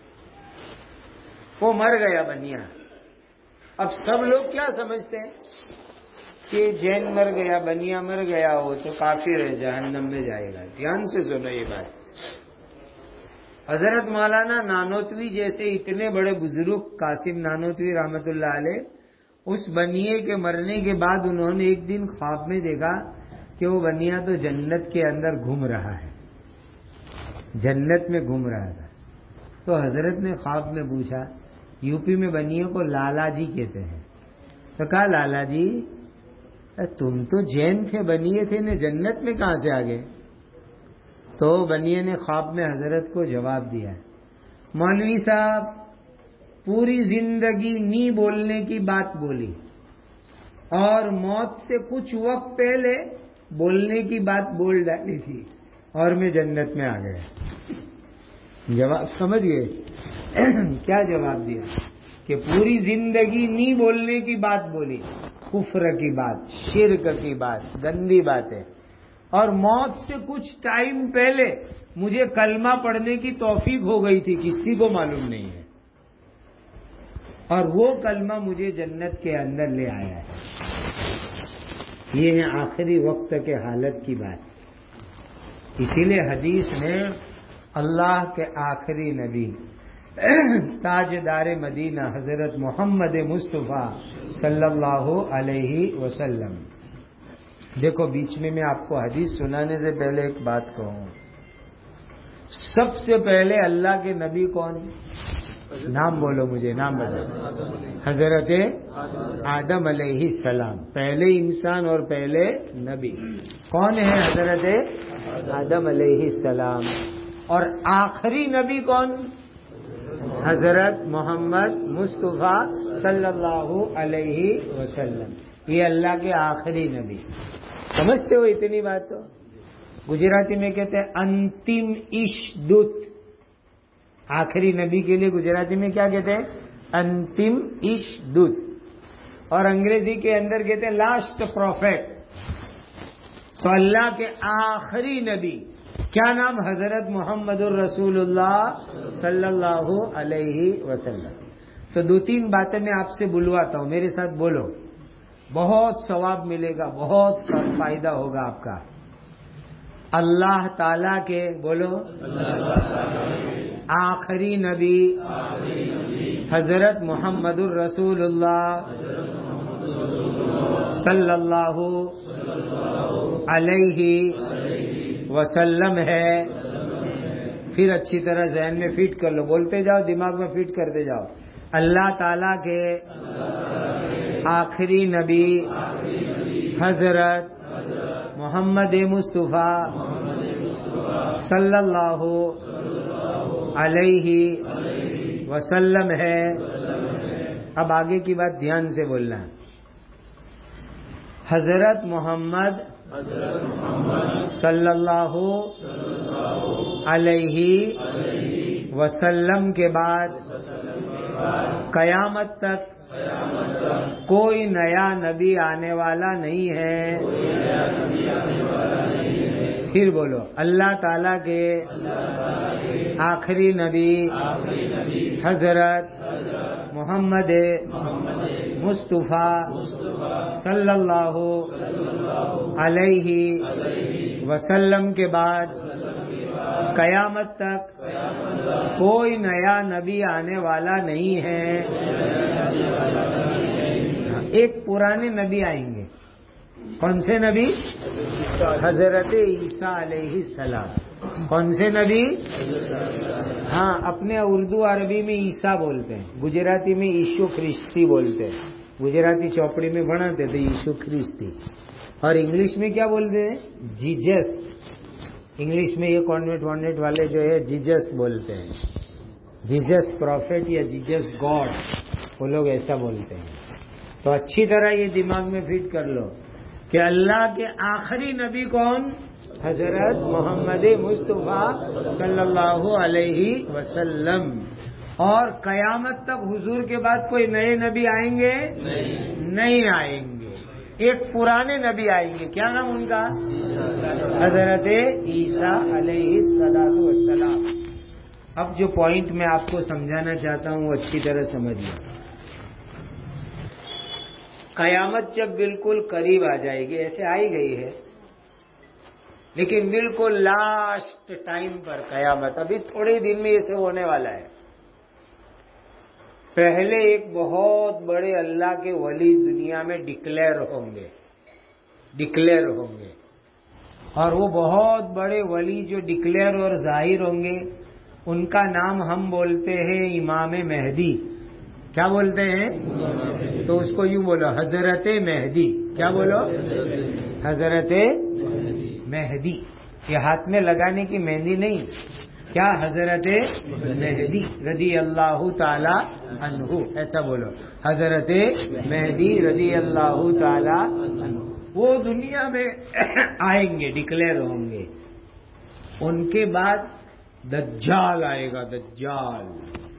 وہ مر گیا بنیا۔ اب سب لوگ کیا سمجھتے ہیں کہ جین مر گیا، بنیا مر گیا، وہ تو کافر ہے، جہنم میں جائے گا۔ دھیان سے سنو یہ بات، حضرت مولانا نانوتوی جیسے اتنے بڑے بزرگ قاسم نانوتوی رحمت اللہ علیہ، اس بنیے کے مرنے کے بعد انہوں نے ایک دن خواب میں دیکھا کہ وہ بنیا تو جنت کے اندر گھوم رہا ہے، جنت میں گھوم رہا تھا۔ تو حضرت نے خواب میں پوچھا، یو پی میں بنیے کو لالا جی کہتے ہیں، تو کہا لالا جی تم تو جین تھے، بنیے تھے، نے جنت میں کہاں سے آ گئے؟ تو بنیے نے خواب میں حضرت کو جواب دیا، مولوی صاحب پوری زندگی نہیں بولنے کی بات بولی، اور موت سے کچھ وقت پہلے بولنے کی بات بول ڈالی تھی، اور میں جنت میں آ گیا۔ جواب سمجھ گئے کیا جواب دیا؟ کہ پوری زندگی نہیں بولنے کی بات بولی، کفر کی بات، شرک کی بات، گندی بات ہے، اور موت سے کچھ ٹائم پہلے مجھے کلمہ پڑھنے کی توفیق ہو گئی تھی، کسی کو معلوم نہیں ہے، اور وہ کلمہ مجھے جنت کے اندر لے آیا ہے۔ یہ ہے آخری وقت کے حالت کی بات۔ اسی لیے حدیث میں اللہ کے آخری نبی تاجدار مدینہ حضرت محمد مصطفیٰ صلی اللہ علیہ وسلم، دیکھو بیچ میں میں آپ کو حدیث سنانے سے پہلے ایک بات کہوں، سب سے پہلے اللہ کے نبی کون؟ نام بولو مجھے، نام بولو۔ حضرت آدم علیہ السلام، پہلے انسان اور پہلے نبی کون ہے؟ حضرت آدم علیہ السلام۔ اور آخری نبی کون؟ حضرت محمد مصطفیٰ صلی اللہ علیہ وسلم، یہ اللہ کے آخری نبی۔ سمجھتے ہو اتنی بات؟ تو گجراتی میں کہتے ہیں انتم ایش دوت، آخری نبی کے لیے گجراتی میں کیا کہتے ہیں؟ انتم ایش دوت، اور انگریزی کے اندر کہتے ہیں لاسٹ پروفیٹ۔ تو اللہ کے آخری نبی کیا نام؟ حضرت محمد الرسول اللہ صلی اللہ علیہ وسلم۔ تو دو تین باتیں میں آپ سے بلواتا ہوں، میرے ساتھ بولو، بہت ثواب ملے گا، بہت فائدہ ہوگا آپ کا۔ اللہ تعالی کے، بولو، آخری نبی حضرت محمد الرسول اللہ صلی اللہ علیہ وسلم ہے. پھر اچھی طرح ذہن میں فٹ کر لو، بولتے جاؤ، دماغ میں فٹ کرتے جاؤ. اللہ تعالیٰ کے آخری نبی حضرت محمد مصطفیٰ صلی اللہ علیہ وسلم ہے. اب آگے کی بات دھیان سے بولنا ہے. حضرت محمد صلی اللہ علیہ وسلم کے بعد قیامت تک کوئی نیا نبی آنے والا نہیں ہے. پھر بولو، اللہ تعالیٰ کے آخری نبی حضرت محمد مصطفیٰ صلی اللہ علیہ وسلم کے بعد قیامت تک کوئی نیا نبی آنے والا نہیں ہے. ایک پرانے نبی آئیں گے. کون سے نبی؟ حضرت عیسیٰ علیہ السلام. کون سے نبی؟ ہاں، اپنے اردو عربی میں عیسیٰ بولتے ہیں، گجراتی میں عیشو خریستی بولتے ہیں. گجراتی چوپڑی میں بناتے تھے عیشو خریستی. اور انگلش میں کیا بولتے ہیں؟ جیجس. انگلش میں یہ کانوینٹ وانوینٹ والے جو ہے جیجس بولتے ہیں. جیجس پروفیٹ یا جیجس گاڈ، وہ لوگ ایسا بولتے ہیں. تو اچھی طرح یہ دماغ میں فٹ کر لو کہ اللہ کے آخری نبی کون؟ حضرت محمد مصطفیٰ صلی اللہ علیہ وسلم. اور قیامت تک حضور کے بعد کوئی نئے نبی آئیں گے؟ نہیں آئیں گے. ایک پرانے نبی آئیں گے. کیا نام ان کا؟ حضرت عیسیٰ علیہ الصلوۃ والسلام. اب جو پوائنٹ میں آپ کو سمجھانا چاہتا ہوں وہ اچھی طرح سمجھیے. قیامت جب بالکل قریب آ جائے گی، ایسے آئی گئی ہے لیکن بالکل لاسٹ ٹائم پر قیامت، ابھی تھوڑے دن میں یہ سب ہونے والا ہے. پہلے ایک بہت بڑے اللہ کے ولی دنیا میں ڈکلیئر ہوں گے ڈکلیئر ہوں گے اور وہ بہت بڑے ولی جو ڈکلیئر اور ظاہر ہوں گے ان کا نام ہم بولتے ہیں امام مہدی. کیا بولتے ہیں؟ تو اس کو یوں بولو، حضرت مہدی. کیا بولو؟ حضرت مہدی. یہ ہاتھ میں لگانے کی مہندی نہیں، کیا؟ حضرت مہدی رضی اللہ تعالی عنہ. ایسا بولو، حضرت مہدی رضی اللہ تعالی عنہ. وہ دنیا میں آئیں گے، ڈکلیئر ہوں گے. ان کے بعد دجال آئے گا. دجال.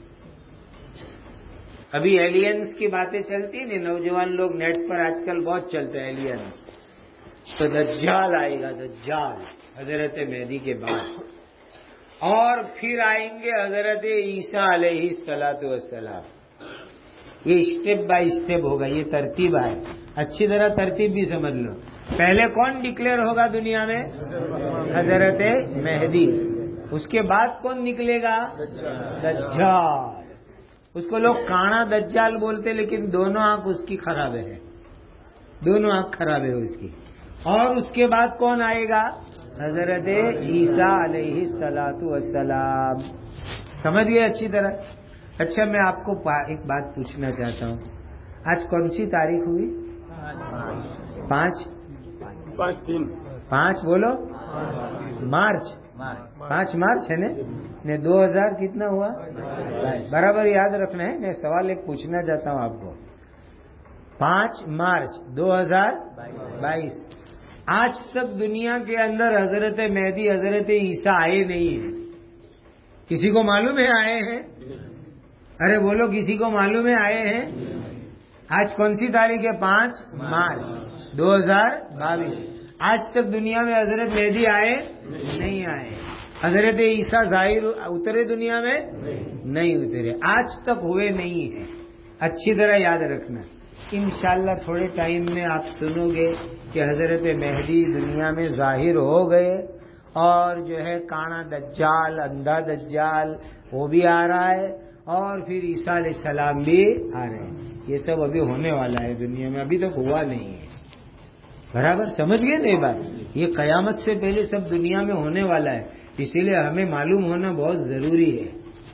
ابھی ایلینز کی باتیں چلتی ہیں، نوجوان لوگ نیٹ پر آج کل بہت چلتے ہیں ایلینز. تو دجال آئے گا. دجال حضرت مہدی کے بعد. اور پھر آئیں گے حضرت عیسیٰ علیہ الصلوۃ والسلام. یہ اسٹیپ بائی اسٹیپ ہوگا، یہ ترتیب ہے. اچھی طرح ترتیب بھی سمجھ لو. پہلے کون ڈکلیئر ہوگا دنیا میں؟ حضرت مہدی. اس کے بعد کون نکلے گا؟ دجال. اس کو لوگ کانا دجال بولتے، لیکن دونوں آنکھ اس کی خراب ہے، دونوں آنکھ خراب ہے اس کی. اور اس کے بعد کون آئے گا؟ حضرت عیسیٰ علیہ الصلوۃ والسلام. سمجھ گئے اچھی طرح؟ اچھا، میں آپ کو ایک بات پوچھنا چاہتا ہوں. آج کون سی تاریخ ہوئی؟ پانچ پانچ تین پانچ بولو. مارچ. پانچ مارچ ہے نا. دو ہزار کتنا ہوا؟ برابر یاد رکھنا ہے. میں سوال ایک پوچھنا چاہتا ہوں آپ کو. پانچ مارچ دو ہزار بائیس. آج تک دنیا کے اندر حضرت مہدی حضرت عیسیٰ آئے نہیں ہیں. کسی کو معلوم ہے آئے ہیں؟ ارے بولو، کسی کو معلوم ہے آئے ہیں؟ آج کون سی تاریخ ہے؟ پانچ مارچ دو ہزار بائیس. آج تک دنیا میں حضرت مہدی آئے نہیں آئے. حضرت عیسیٰ ظاہر اترے دنیا میں؟ نہیں اترے. آج تک ہوئے نہیں ہیں. اچھی طرح یاد رکھنا. انشاءاللہ تھوڑے ٹائم میں آپ سنو گے کہ حضرت مہدی دنیا میں ظاہر ہو گئے. اور جو ہے کانا دجال، اندھا دجال وہ بھی آ رہا ہے. اور پھر عیسیٰ علیہ السلام بھی آ رہے ہیں. یہ سب ابھی ہونے والا ہے دنیا میں, ابھی تک ہوا نہیں ہے. برابر سمجھ گئے نا یہ بات؟ یہ قیامت سے پہلے سب دنیا میں ہونے والا ہے, اسی لیے ہمیں معلوم ہونا بہت ضروری ہے.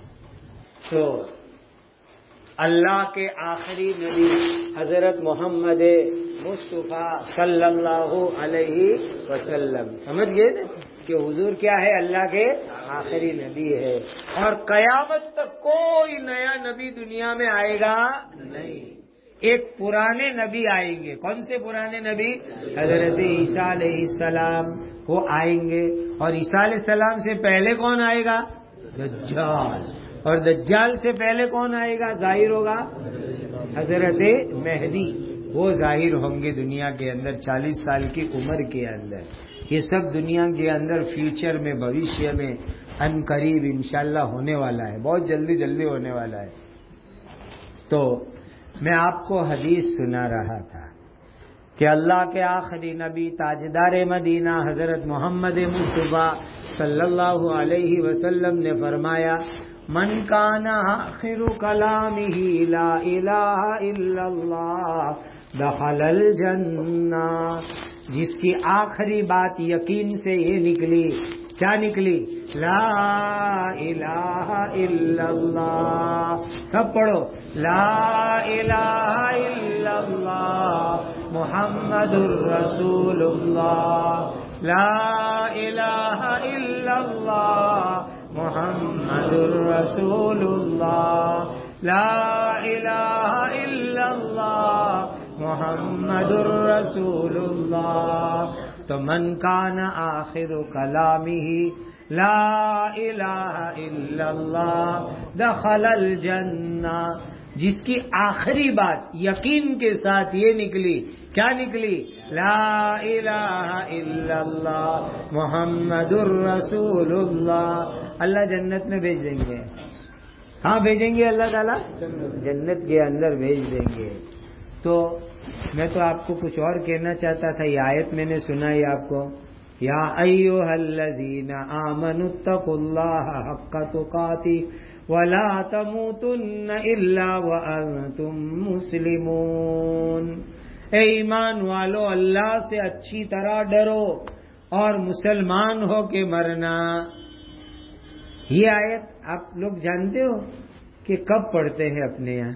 تو اللہ کے آخری نبی حضرت محمد مصطفیٰ صلی اللہ علیہ وسلم, سمجھ گئے نا کہ حضور کیا ہے؟ اللہ کے آخری نبی ہے, اور قیامت تک کوئی نیا نبی دنیا میں آئے گا نہیں. ایک پرانے نبی آئیں گے. کون سے پرانے نبی؟ حضرت عیسیٰ علیہ السلام, وہ آئیں گے. اور عیسیٰ علیہ السلام سے پہلے کون آئے گا؟ دجال. اور دجال سے پہلے کون آئے گا؟ ظاہر ہوگا حضرت مہدی. وہ ظاہر ہوں گے دنیا کے اندر چالیس سال کی عمر کے اندر. یہ سب دنیا کے اندر فیوچر میں, بھوشیہ میں ان قریب انشاءاللہ ہونے والا ہے, بہت جلدی جلدی ہونے والا ہے. تو میں آپ کو حدیث سنا رہا تھا کہ اللہ کے آخری نبی تاجدار مدینہ حضرت محمد مصطفیٰ صلی اللہ علیہ وسلم نے فرمایا, من کان آخر کلامہ لا الہ الا اللہ دخل الجنہ. جس کی آخری بات یقین سے یہ نکلی, کیا نکلی؟ لا الہ الا اللہ. سب پڑھو, لا الہ الا اللہ محمد الرسول اللہ, لا الہ الا اللہ محمد الرسول اللہ, لا الہ الا اللہ محمد الرسول اللہ. تو من کان آخر کلامہ لا الہ الا اللہ دخل الجنہ. جس کی آخری بات یقین کے ساتھ یہ نکلی, کیا نکلی؟ لا الہ الا اللہ محمد الرسول اللہ. اللہ جنت میں بھیج دیں گے. ہاں بھیجیں گے اللہ تعالیٰ, جنت کے اندر بھیج دیں گے. تو میں تو آپ کو کچھ اور کہنا چاہتا تھا, یہ آیت میں نے سنائی آپ کو, یا ایھا الذین آمنوا اتقوا اللہ حق تقاتہ ولا تموتن الا وانتم مسلمون. اے ایمان والو, اللہ سے اچھی طرح ڈرو اور مسلمان ہو کے مرنا. یہ آیت آپ لوگ جانتے ہو کہ کب پڑھتے ہیں اپنے یہاں؟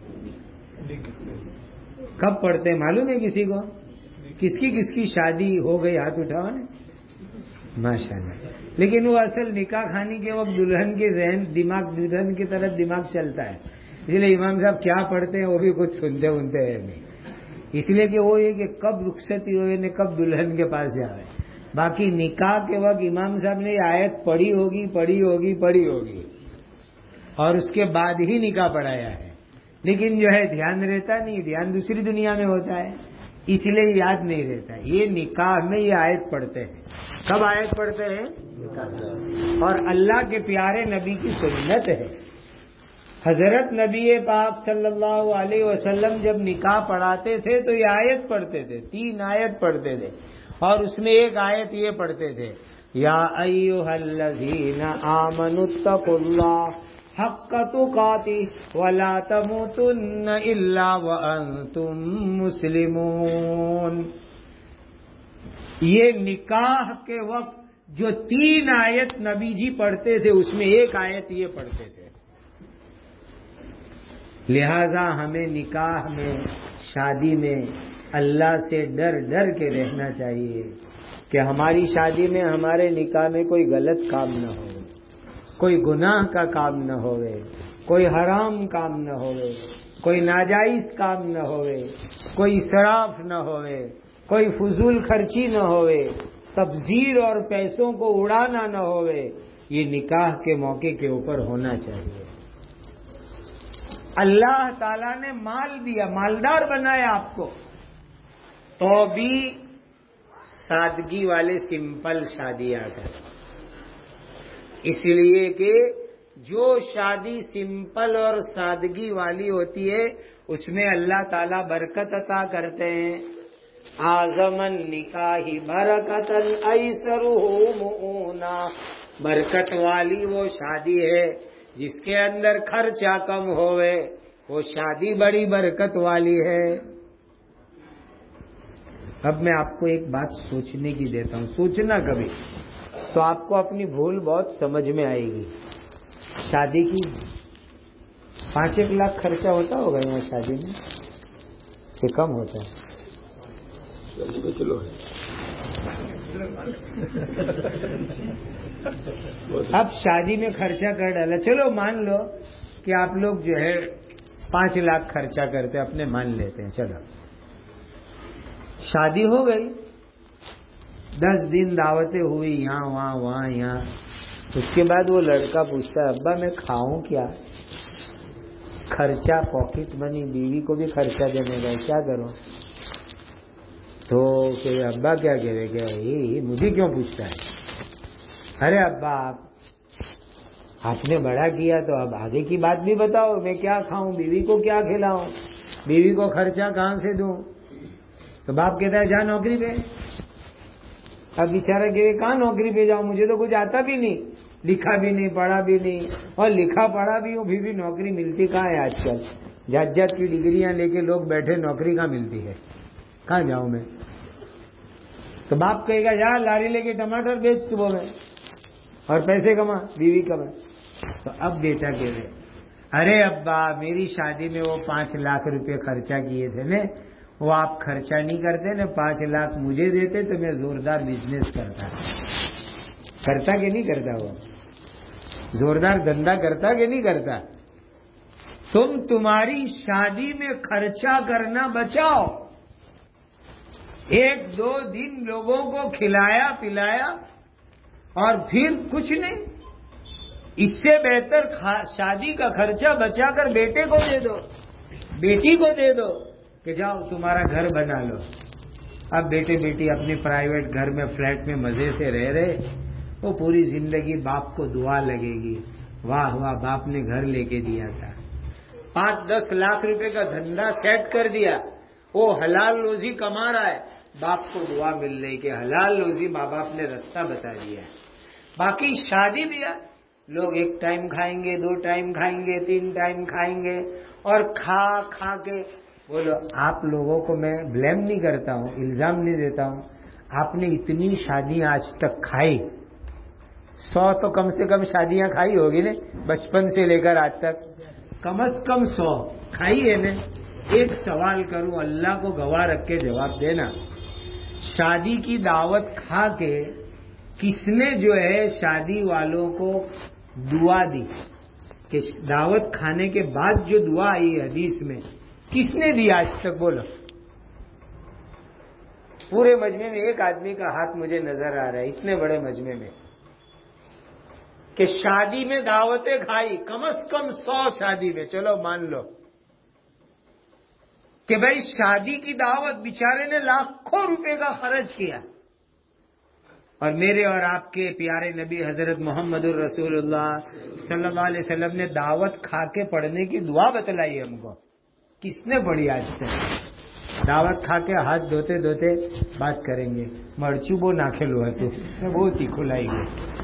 کب پڑھتے ہیں معلوم ہے کسی کو؟ کس کی کس کی شادی ہو گئی ہاتھ اٹھاؤ نا, ماشاء اللہ. لیکن وہ اصل نکاح کھانے کے وقت دلہن کے ذہن دماغ دلہن کی طرف دماغ چلتا ہے, اس لیے امام صاحب کیا پڑھتے ہیں وہ بھی کچھ سنتے سنتے ہیں نہیں, اس لیے کہ وہ یہ کہ کب رخصتی ہوئے نے کب دلہن کے پاس جائے. باقی نکاح کے وقت امام صاحب نے یہ آیت پڑھی ہوگی پڑھی ہوگی پڑھی ہوگی اور اس کے بعد ہی نکاح پڑھایا ہے, لیکن جو ہے دھیان رہتا نہیں, دھیان دوسری دنیا میں ہوتا ہے, اس لیے یاد نہیں رہتا. یہ نکاح میں یہ آیت پڑھتے ہیں. کب آیت پڑھتے ہیں؟ نکاح. اور اللہ کے پیارے نبی کی سنت ہے. حضرت نبی پاک صلی اللہ علیہ وسلم جب نکاح پڑھاتے تھے تو یہ آیت پڑھتے تھے, تین آیت پڑھتے تھے, اور اس میں ایک آیت یہ پڑھتے تھے, یا ایھا الذین آمنوا اتقوا اللہ حق تقاتہ ولا تموتن الا وانتم مسلمون. یہ نکاح کے وقت جو تین آیت نبی جی پڑھتے تھے اس میں ایک آیت یہ پڑھتے تھے. لہذا ہمیں نکاح میں, شادی میں اللہ سے ڈر ڈر کے رہنا چاہیے کہ ہماری شادی میں, ہمارے نکاح میں کوئی غلط کام نہ ہو, کوئی گناہ کا کام نہ ہوئے, کوئی حرام کام نہ ہوئے, کوئی ناجائز کام نہ ہوئے, کوئی اسراف نہ ہوئے, کوئی فضول خرچی نہ ہوئے, تبذیر اور پیسوں کو اڑانا نہ ہوئے. یہ نکاح کے موقع کے اوپر ہونا چاہیے. اللہ تعالیٰ نے مال دیا, مالدار بنایا آپ کو, تو بھی سادگی والے سمپل شادیاں کریں. اس لیے کہ جو شادی سمپل اور سادگی والی ہوتی ہے اس میں اللہ تعالیٰ برکت عطا کرتے ہیں. اعظم النکاح برکتن ایسرہ مؤونا. برکت والی وہ شادی ہے جس کے اندر خرچہ کم ہوئے وہ شادی بڑی برکت والی ہے۔ اب میں آپ کو ایک بات سوچنے کی دیتا ہوں، سوچنا کبھی تو آپ کو اپنی بھول بہت سمجھ میں آئے گی۔ شادی کی پانچ ایک لاکھ خرچہ ہوتا ہوگا یہاں شادی میں کہ کم ہوتا ہے؟ چلو اب شادی میں خرچہ کر ڈالا، چلو مان لو کہ آپ لوگ جو ہے پانچ لاکھ خرچہ کرتے اپنے مان لیتے ہیں، چلو شادی ہو گئی، دس دن دعوتیں ہوئی یہاں وہاں وہاں یہاں، اس کے بعد وہ لڑکا پوچھتا ہے ابا میں کھاؤں کیا؟ خرچہ پاکٹ منی، بیوی کو بھی خرچہ دینے کا، کیا کروں؟ تو کہ ابا کیا کہہ رہے کہ یہ مجھے کیوں پوچھتا ہے؟ ارے ابا آپ آپ نے بڑا کیا تو اب آگے کی بات بھی بتاؤ، میں کیا کھاؤں، بیوی کو کیا کھلاؤں، بیوی کو خرچہ کہاں سے دوں؟ تو باپ کہتا ہے جا نوکری پہ۔ اب بیچارہ کہ کہاں نوکری پہ جاؤں، مجھے تو کچھ آتا بھی نہیں، لکھا بھی نہیں پڑھا بھی نہیں، اور لکھا پڑھا بھی ہوں پھر بھی نوکری ملتی کہاں ہے آج کل؟ جات جات کی ڈگریاں لے کے لوگ بیٹھے، نوکری کہاں ملتی ہے؟ کہاں جاؤں میں؟ تو باپ کہے گا جا لاری لے کے ٹماٹر بیچ صبح میں اور پیسے کما، بیوی کما۔ تو اب بیٹا کہہ رہے ارے ابا میری شادی میں وہ پانچ لاکھ روپے خرچہ کیے تھے نا، وہ آپ خرچہ نہیں کرتے نا، پانچ لاکھ مجھے دیتے تو میں زوردار بزنس کرتا۔ کرتا کہ نہیں کرتا؟ وہ زوردار دھندا کرتا کہ نہیں کرتا؟ تم تمہاری شادی میں خرچہ کرنا بچاؤ، ایک دو دن لوگوں کو کھلایا پلایا اور پھر کچھ نہیں۔ اس سے بہتر شادی کا خرچہ بچا کر بیٹے کو دے دو، بیٹی کو دے دو کہ جاؤ تمہارا گھر بنا لو۔ اب بیٹے بیٹی اپنے پرائیویٹ گھر میں فلیٹ میں مزے سے رہ رہے، وہ پوری زندگی باپ کو دعا لگے گی، واہ واہ باپ نے گھر لے کے دیا تھا، پانچ دس لاکھ روپے کا دھندا سیٹ کر دیا، وہ حلال روزی کما رہا ہے، باپ کو دعا مل رہی کہ حلال روزی ماں باپ نے رستہ بتا دیا ہے۔ باقی شادی بیاہ لوگ ایک ٹائم کھائیں گے، دو ٹائم کھائیں گے، تین ٹائم کھائیں گے، اور کھا کھا کے بولو۔ آپ لوگوں کو میں بلیم نہیں کرتا ہوں، الزام نہیں دیتا ہوں، آپ نے اتنی شادیاں آج تک کھائی، سو تو کم سے کم شادیاں کھائی ہوگی نا، بچپن سے لے کر آج تک کم از کم سو کھائی ہے نا۔ ایک سوال کروں، اللہ کو گواہ رکھ کے جواب دینا، شادی کی دعوت کھا کے کس نے جو ہے شادی والوں کو دعا دی؟ کہ دعوت کھانے کے بعد جو دعا آئی حدیث میں کس نے دی آج تک؟ بولو۔ پورے مجمع میں ایک آدمی کا ہاتھ مجھے نظر آ رہا ہے، اتنے بڑے مجمع میں، کہ شادی میں دعوتیں کھائی، کم از کم سو شادی میں، چلو مان لو کہ بھائی شادی کی دعوت بیچارے نے لاکھوں روپے کا خرچ کیا، اور میرے اور آپ کے پیارے نبی حضرت محمد الرسول اللہ صلی اللہ علیہ وسلم نے دعوت کھا کے پڑھنے کی دعا بتلائی ہم کو، کس نے پڑھی آج تک؟ دعوت کھا کے ہاتھ دھوتے دھوتے بات کریں گے، مرچو بو نہ کھلو ہے تو بہت ہی کھلائی گے،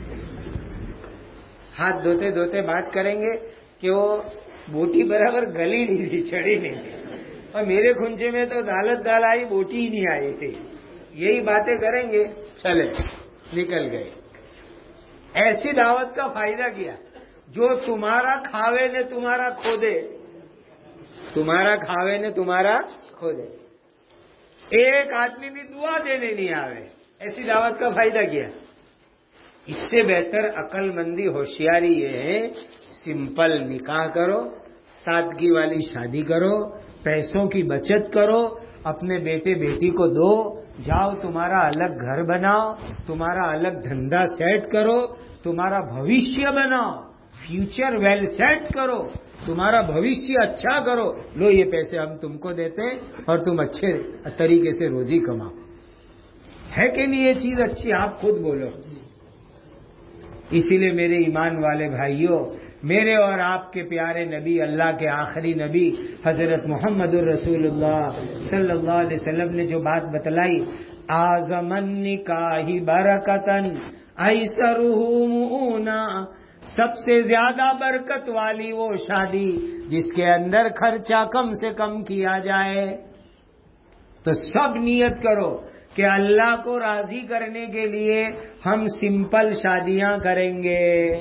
ہاتھ دھوتے دھوتے بات کریں گے کہ وہ بوٹی برابر گلی نہیں تھی، چڑھی نہیں تھی، اور میرے کھنچے میں تو دالت دال آئی، بوٹی ہی نہیں آئی تھی، یہی باتیں کریں گے، چلے نکل گئے۔ ایسی دعوت کا فائدہ کیا؟ جو تمہارا کھاوے نے تمہارا کھو دے، تمہارا کھاوے نے تمہارا کھو دے، ایک آدمی بھی دعا دینے نہیں آوے، ایسی دعوت کا فائدہ کیا؟ اس سے بہتر عقل مندی ہوشیاری یہ ہے، سمپل نکاح کرو، سادگی والی شادی کرو، پیسوں کی بچت کرو، اپنے بیٹے بیٹی کو دو، جاؤ تمہارا الگ گھر بناؤ، تمہارا الگ دھندا سیٹ کرو، تمہارا بھوشیہ بناؤ، فیوچر ویل سیٹ کرو، تمہارا بھوشیہ اچھا کرو، لو یہ پیسے ہم تم کو دیتے ہیں اور تم اچھے طریقے سے روزی کماؤ۔ ہے کہ نہیں یہ چیز اچھی؟ آپ خود بولو۔ اسی لیے میرے ایمان والے بھائیوں، میرے اور آپ کے پیارے نبی، اللہ کے آخری نبی حضرت محمد الرسول اللہ صلی اللہ علیہ وسلم نے جو بات بتلائی، اعظم النکاح برکتاً ایسرہ مؤونہ، سب سے زیادہ برکت والی وہ شادی جس کے اندر خرچہ کم سے کم کیا جائے. تو سب نیت کرو کہ اللہ کو راضی کرنے کے لیے ہم سمپل شادیاں کریں گے.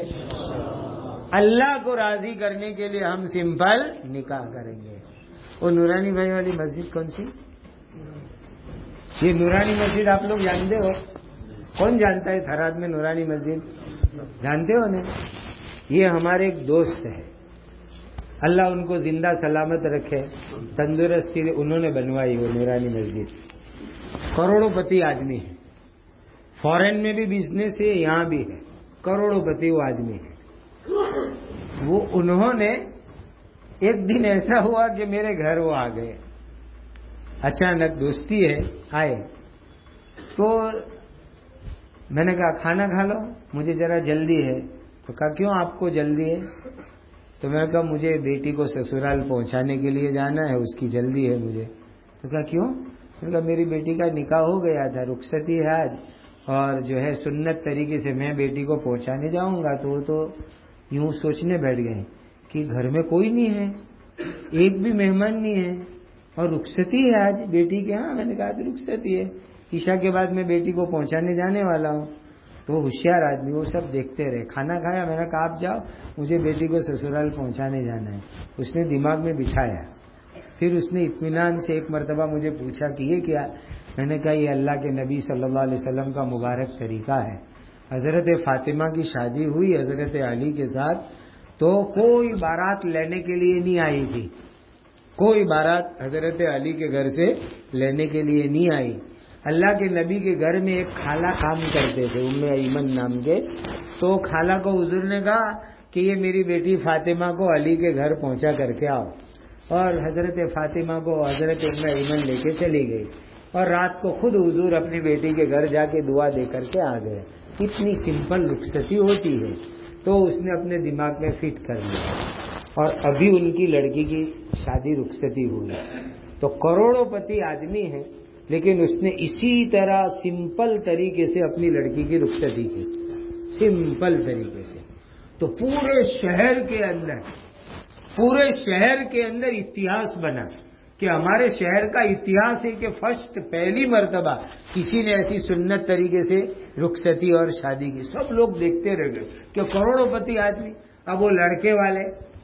اللہ کو راضی کرنے کے لیے ہم سمپل نکاح کریں گے. وہ نورانی بھائی والی مسجد کون سی؟ یہ نورانی مسجد آپ لوگ جانتے ہو؟ کون جانتا ہے تھراد میں نورانی مسجد؟ جانتے ہو نا؟ یہ ہمارے ایک دوست ہے، اللہ ان کو زندہ سلامت رکھے، تندرستی، انہوں نے بنوائی وہ نورانی مسجد. کروڑوں پتی آدمی ہے، فورن میں بھی بزنس ہے، یہاں بھی ہے، کروڑوں پتی وہ آدمی ہے. وہ انہوں نے ایک دن ایسا ہوا کہ میرے گھر وہ آ گئے، اچانک دوستی ہے، آئے تو میں نے کہا کھانا کھا لو، مجھے ذرا جلدی ہے. تو کہا کیوں آپ کو جلدی ہے؟ تو میں نے کہا مجھے بیٹی کو سسرال پہنچانے کے لیے جانا ہے، اس کی جلدی ہے مجھے. تو کہا کیوں؟ میں نے کہا میری بیٹی کا نکاح ہو گیا تھا، رخصتی ہے آج، اور جو ہے سنت طریقے سے میں بیٹی کو پہنچانے جاؤں گا. تو وہ تو یوں سوچنے بیٹھ گئے کہ گھر میں کوئی نہیں ہے، ایک بھی مہمان نہیں ہے، اور رخصتی ہے آج بیٹی کے. ہاں میں نے کہا رخصتی ہے، عشاء کے بعد میں بیٹی کو پہنچانے جانے والا ہوں. تو ہوشیار آدمی وہ سب دیکھتے رہے. کھانا کھایا، میں نے کہا آپ جاؤ، مجھے بیٹی کو سسرال پہنچانے جانا ہے. اس نے دماغ میں بٹھایا، پھر اس نے اطمینان سے ایک مرتبہ مجھے پوچھا کہ یہ کیا؟ میں نے کہا یہ اللہ کے نبی صلی اللہ علیہ وسلم کا مبارک طریقہ ہے. حضرت فاطمہ کی شادی ہوئی حضرت علی کے ساتھ، تو کوئی بارات لینے کے لیے نہیں آئی تھی، کوئی بارات حضرت علی کے گھر سے لینے کے لیے نہیں آئی. اللہ کے نبی کے گھر میں ایک خالہ کام کرتے تھے، ام ایمن نام کے. تو خالہ کو حضور نے کہا کہ یہ میری بیٹی فاطمہ کو علی کے گھر پہنچا کر کے آؤ. اور حضرت فاطمہ کو حضرت ام ایمن لے کے چلی گئی، اور رات کو خود حضور اپنی بیٹی کے گھر جا کے دعا دے کر کے آ گئے. اتنی سمپل رخصتی ہوتی ہے. تو اس نے اپنے دماغ میں فٹ کر لیا، اور ابھی ان کی لڑکی کی شادی رخصتی ہوئی. تو کروڑوں پتی آدمی ہے، لیکن اس نے اسی طرح سمپل طریقے سے اپنی لڑکی کی رخصتی کی، سمپل طریقے سے. تو پورے شہر کے اندر پورے شہر کے اندر اتہاس بنا کہ ہمارے شہر کا اتہاس ہے کہ فرسٹ پہلی مرتبہ کسی نے ایسی سنت طریقے سے رخصتی اور شادی کی. سب لوگ دیکھتے رہ گئے کہ کروڑوں پتی آدمی. اب وہ لڑکے والے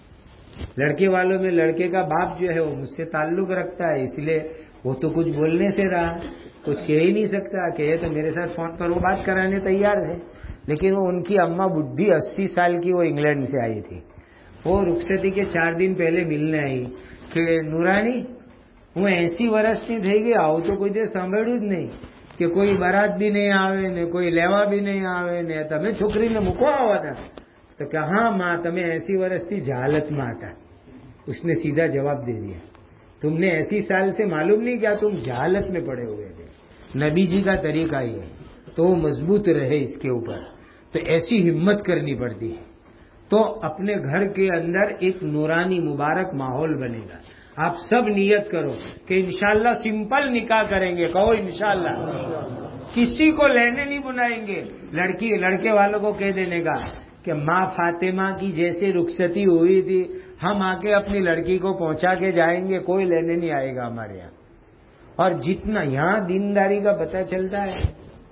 لڑکے والوں میں لڑکے کا باپ جو ہے وہ مجھ سے تعلق رکھتا ہے، اس لیے وہ تو کچھ بولنے سے رہا، کچھ کہہ ہی نہیں سکتا. کہ تو میرے ساتھ فون پر وہ بات کرانے تیار ہے، لیکن وہ ان کی اماں بڈھی اسی سال کی، وہ انگلینڈ سے آئی تھی. وہ رخصتی کے چار دن پہلے ملنے آئی کہ نورانی હું એસી વર્ષની થઈ ગઈ, આવું તો કોઈ દે સાંભળ્યું જ નહીં કે કોઈ બરાત બી નહીં આવે ને કોઈ લેવા બી નહીં આવે ને તમે છોકરીને મૂકવા આવવાના. તો કે હા માં, તમે એસી વર્ષથી જહાલતમાં હતા. उसने सीधा जवाब दे दिया, तुमने ऐसी साल से मालूम नहीं क्या तुम जहालत में पड़े हुए थे. नबी जी का तरीका ये है, तो मजबूत रहे इसके ऊपर. तो ऐसी हिम्मत करनी पड़ती है, तो अपने घर के अंदर एक नूरानी मुबारक माहौल बनेगा. आप सब नियत करो कि इंशाल्लाह सिंपल निकाह करेंगे. कहो इंशाल्लाह. किसी को लेने नहीं बुलाएंगे. लड़की लड़के वालों को कह देने का कि माँ फातिमा की जैसे रुखसती हुई थी, हम आके अपनी लड़की को पहुंचा के जाएंगे, कोई लेने नहीं आएगा हमारे यहाँ. और जितना यहाँ दीनदारी का पता चलता है,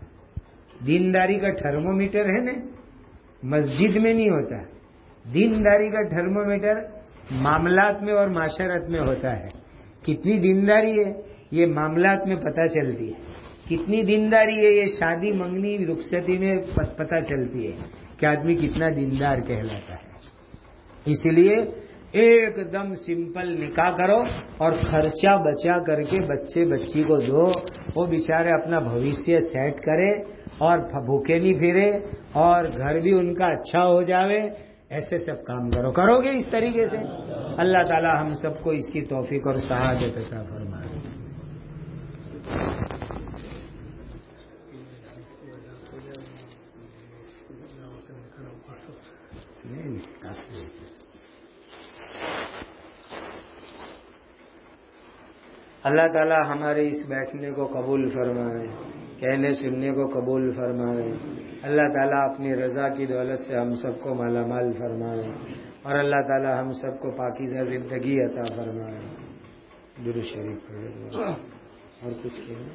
दीनदारी का थर्मोमीटर है ना, मस्जिद में नहीं होता. दीनदारी का थर्मोमीटर मामलात में और माशरत में होता है. कितनी दीनदारी है ये मामलात में पता चलती है, कितनी दीनदारी है ये शादी मंगनी रुखसती में पता चलती है कि आदमी कितना दीनदार कहलाता है. इसलिए एकदम सिंपल निकाह करो और खर्चा बचा करके बच्चे बच्ची को दो, वो बेचारे अपना भविष्य सेट करे और भूखे नहीं फिरे और घर भी उनका अच्छा हो जावे. ऐसे सब काम करो. करोगे इस तरीके से? अल्लाह ताला हम सबको इसकी तौफीक और सआदत अता फरमाए. اللہ تعالی ہمارے اس بیٹھنے کو قبول فرمائے. کہنے سننے کو قبول فرمائے. اللہ تعالیٰ اپنی رضا کی دولت سے ہم سب کو مالا مال فرمائے اور اللہ تعالیٰ ہم سب کو پاکیزہ زندگی عطا فرمائے. درود شریف پڑھیں اور کچھ کہنا.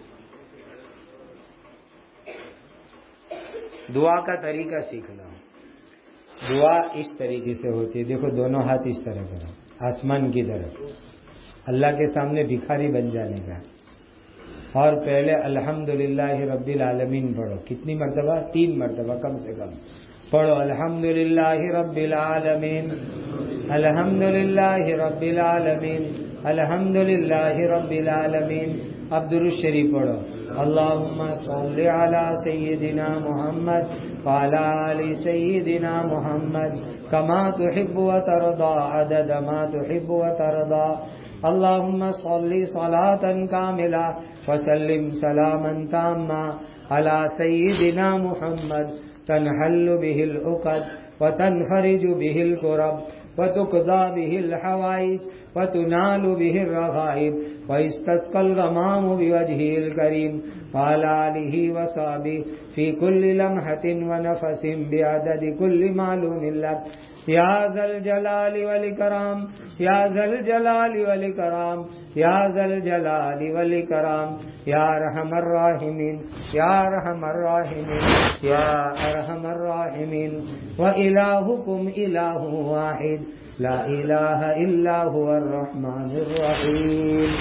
دعا کا طریقہ سیکھ لو. دعا اس طریقے سے ہوتی ہے. دیکھو دونوں ہاتھ اس طرح کرو آسمان کی طرف, اللہ کے سامنے بھکاری بن جانے کا. اور پہلے الحمدللہ رب العالمین پڑھو. کتنی مرتبہ؟ تین مرتبہ کم سے کم پڑھو. الحمدللہ رب العالمین, الحمدللہ رب العالمین, الحمدللہ رب العالمین. اب درود شریف پڑھو. اللہم صلی علی سیدنا محمد وعلی آل سیدنا محمد کما تحب و ترضى عدد ما تحب و ترضى. اللہم صلی صلاة کاملہ وسلم سلاما تاما علی سیدنا محمد تنحل به العقد وتنفرج به الكرب وتقضى به الحوائج وتنال به الرغائب ويستسقى الغمام بوجهه الكريم وعلى آله وصحبه في كل لمحة ونفس بعدد كل معلوم لك یا ذا الجلال والاکرام, یا ذا الجلال والاکرام, یا ذا الجلال والاکرام, یا ارحم الراحمین, یا ارحم الراحمین, یا ارحم الراحمین. وإلہکم الہ واحد لا الہ الا هو الرحمن الرحیم.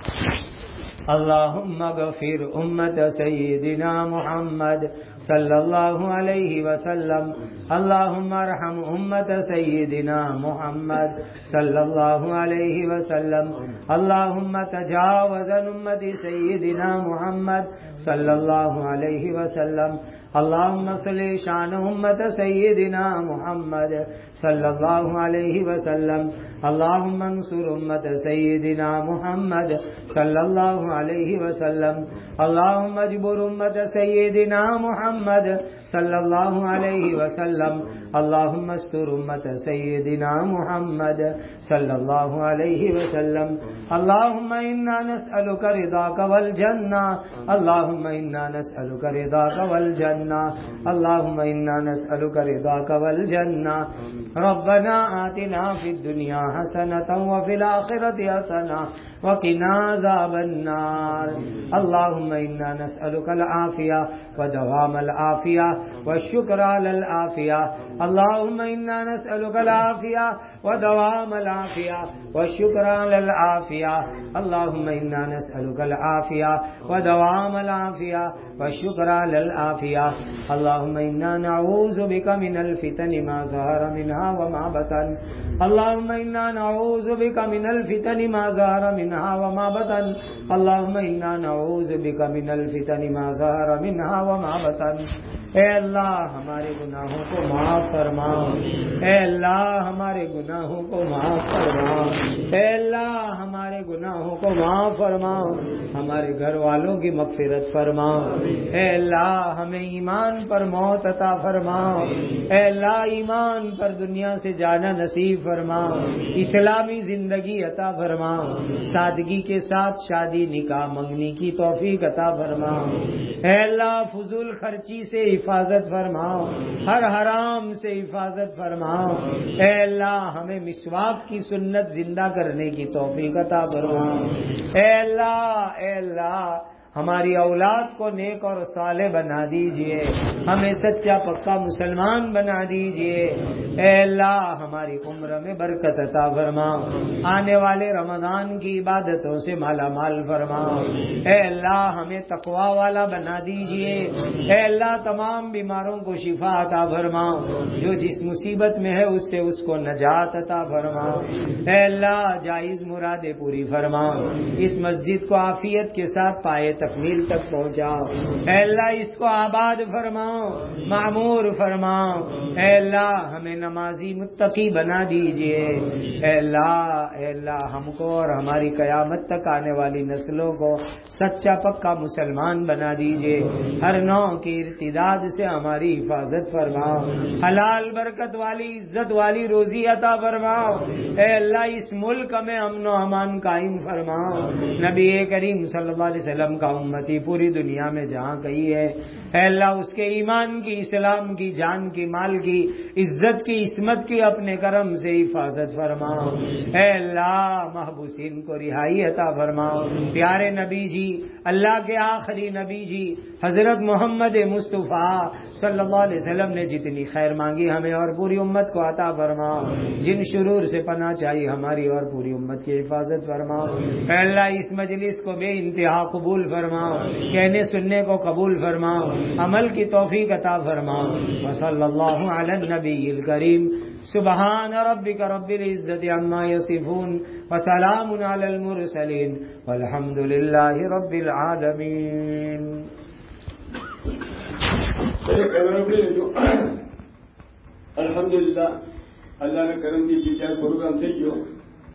اللہم اغفر امت سیدنا محمد صلی اللہ علیہ وسلم. اللہم ارحم امت سیدنا محمد صلی اللہ علیہ وسلم. اللہم تجاوز عن امت سیدنا محمد صلی اللہ علیہ وسلم. اللہم صلی شان امت سیدنا محمد صلی اللہ علیہ وسلم. اللہم انصر امت سیدنا محمد صلی اللہ علیہ وسلم. اللہم اجبر امت سیدنا محمد صلی اللہ علیہ وسلم. اللہم استر امت سیدنا محمد صلی اللہ علیہ وسلم. اللہم انا نسألک رضاک والجنہ. اللہم انا نسألک رضاک والجنہ. اللہم انا نسألک رضاک والجنہ. ربنا آتنا فی الدنیا حسنۃ وفی الآخرۃ حسنۃ وقنا عذاب النار. اللہم انا نسألک العافیہ ودوام العافیہ والشکر علی العافیہ. اللہم انا نسألک العافیہ ودوام العافیہ والشکر علی العافیہ. اللہم انا نسألک العافیہ ودوام العافیہ والشکر علی العافیہ. اللہم انا نعوذ بک من الفتن ما ظہر منها وما بطن. اللہم انا نعوذ بک من الفتن ما ظہر منها وما بطن. اللہم انا نعوذ بک من الفتن ما ظہر منها وما بطن. اے اللہ ہمارے گناہوں کو معاف فرماؤ. اے اللہ ہمارے گناہوں کو معاف فرماؤ. اے اللہ ہمارے گناہوں کو معاف فرماؤ. ہمارے گھر والوں کی مغفرت فرماؤ. اے اللہ ہمیں ایمان پر موت عطا فرماؤ. اے اللہ ایمان پر دنیا سے جانا نصیب فرماؤ. اسلامی زندگی عطا فرماؤ. سادگی کے ساتھ شادی نکاح منگنی کی توفیق عطا فرماؤ. اے اللہ فضول خرچی سے حفاظت فرماؤ. ہر حرام سے حفاظت فرماؤ. اے اللہ ہمیں مسواک کی سنت زندہ کرنے کی توفیق عطا فرماؤ. اے اللہ اے اللہ ہماری اولاد کو نیک اور صالح بنا دیجئے. ہمیں سچا پکا مسلمان بنا دیجئے. اے اللہ ہماری عمر میں برکت عطا فرماؤ. آنے والے رمضان کی عبادتوں سے مالا مال فرماؤ. اے اللہ ہمیں تقوی والا بنا دیجئے. اے اللہ تمام بیماروں کو شفا عطا فرماؤ. جو جس مصیبت میں ہے اس سے اس کو نجات عطا فرماؤ. اے اللہ جائز مرادیں پوری فرماؤ. اس مسجد کو عافیت کے ساتھ پائے تکمیل تک پہنچاؤ. اے اللہ اس کو آباد فرماؤ, معمور فرماؤ. اے اللہ ہمیں نمازی متقی بنا دیجئے. اے اللہ اے اللہ ہم کو اور ہماری قیامت تک آنے والی نسلوں کو سچا پکا مسلمان بنا دیجئے. ہر نوع کی ارتداد سے ہماری حفاظت فرماؤ. حلال برکت والی عزت والی روزی عطا فرماؤ. اے اللہ اس ملک میں امن و امان قائم فرماؤ. نبی کریم صلی اللہ علیہ وسلم کا امتی پوری دنیا میں جہاں کہیں ہے، اے اللہ اس کے ایمان کی، اسلام کی، جان کی، مال کی، عزت کی، عصمت کی اپنے کرم سے حفاظت فرما۔ اے اللہ محبوسین کو رہائی عطا فرما۔ پیارے نبی جی، اللہ کے آخری نبی جی حضرت محمد مصطفیٰ صلی اللہ علیہ وسلم نے جتنی خیر مانگی ہمیں اور پوری امت کو عطا فرما۔ جن شرور سے پناہ چاہیے ہماری اور پوری امت کی حفاظت فرما۔ اے اللہ اس مجلس کو بے انتہا قبول فرما، کہنے سننے کو قبول فرما، عمل کی توفیق عطا فرما۔ وصلی اللہ علی النبی الکریم، سبحان ربک رب العزت عما یصفون وسلام علی المرسلین والحمد للہ رب العالمین۔ الحمدللہ اللہ کا کرم کی پروگرام سے جو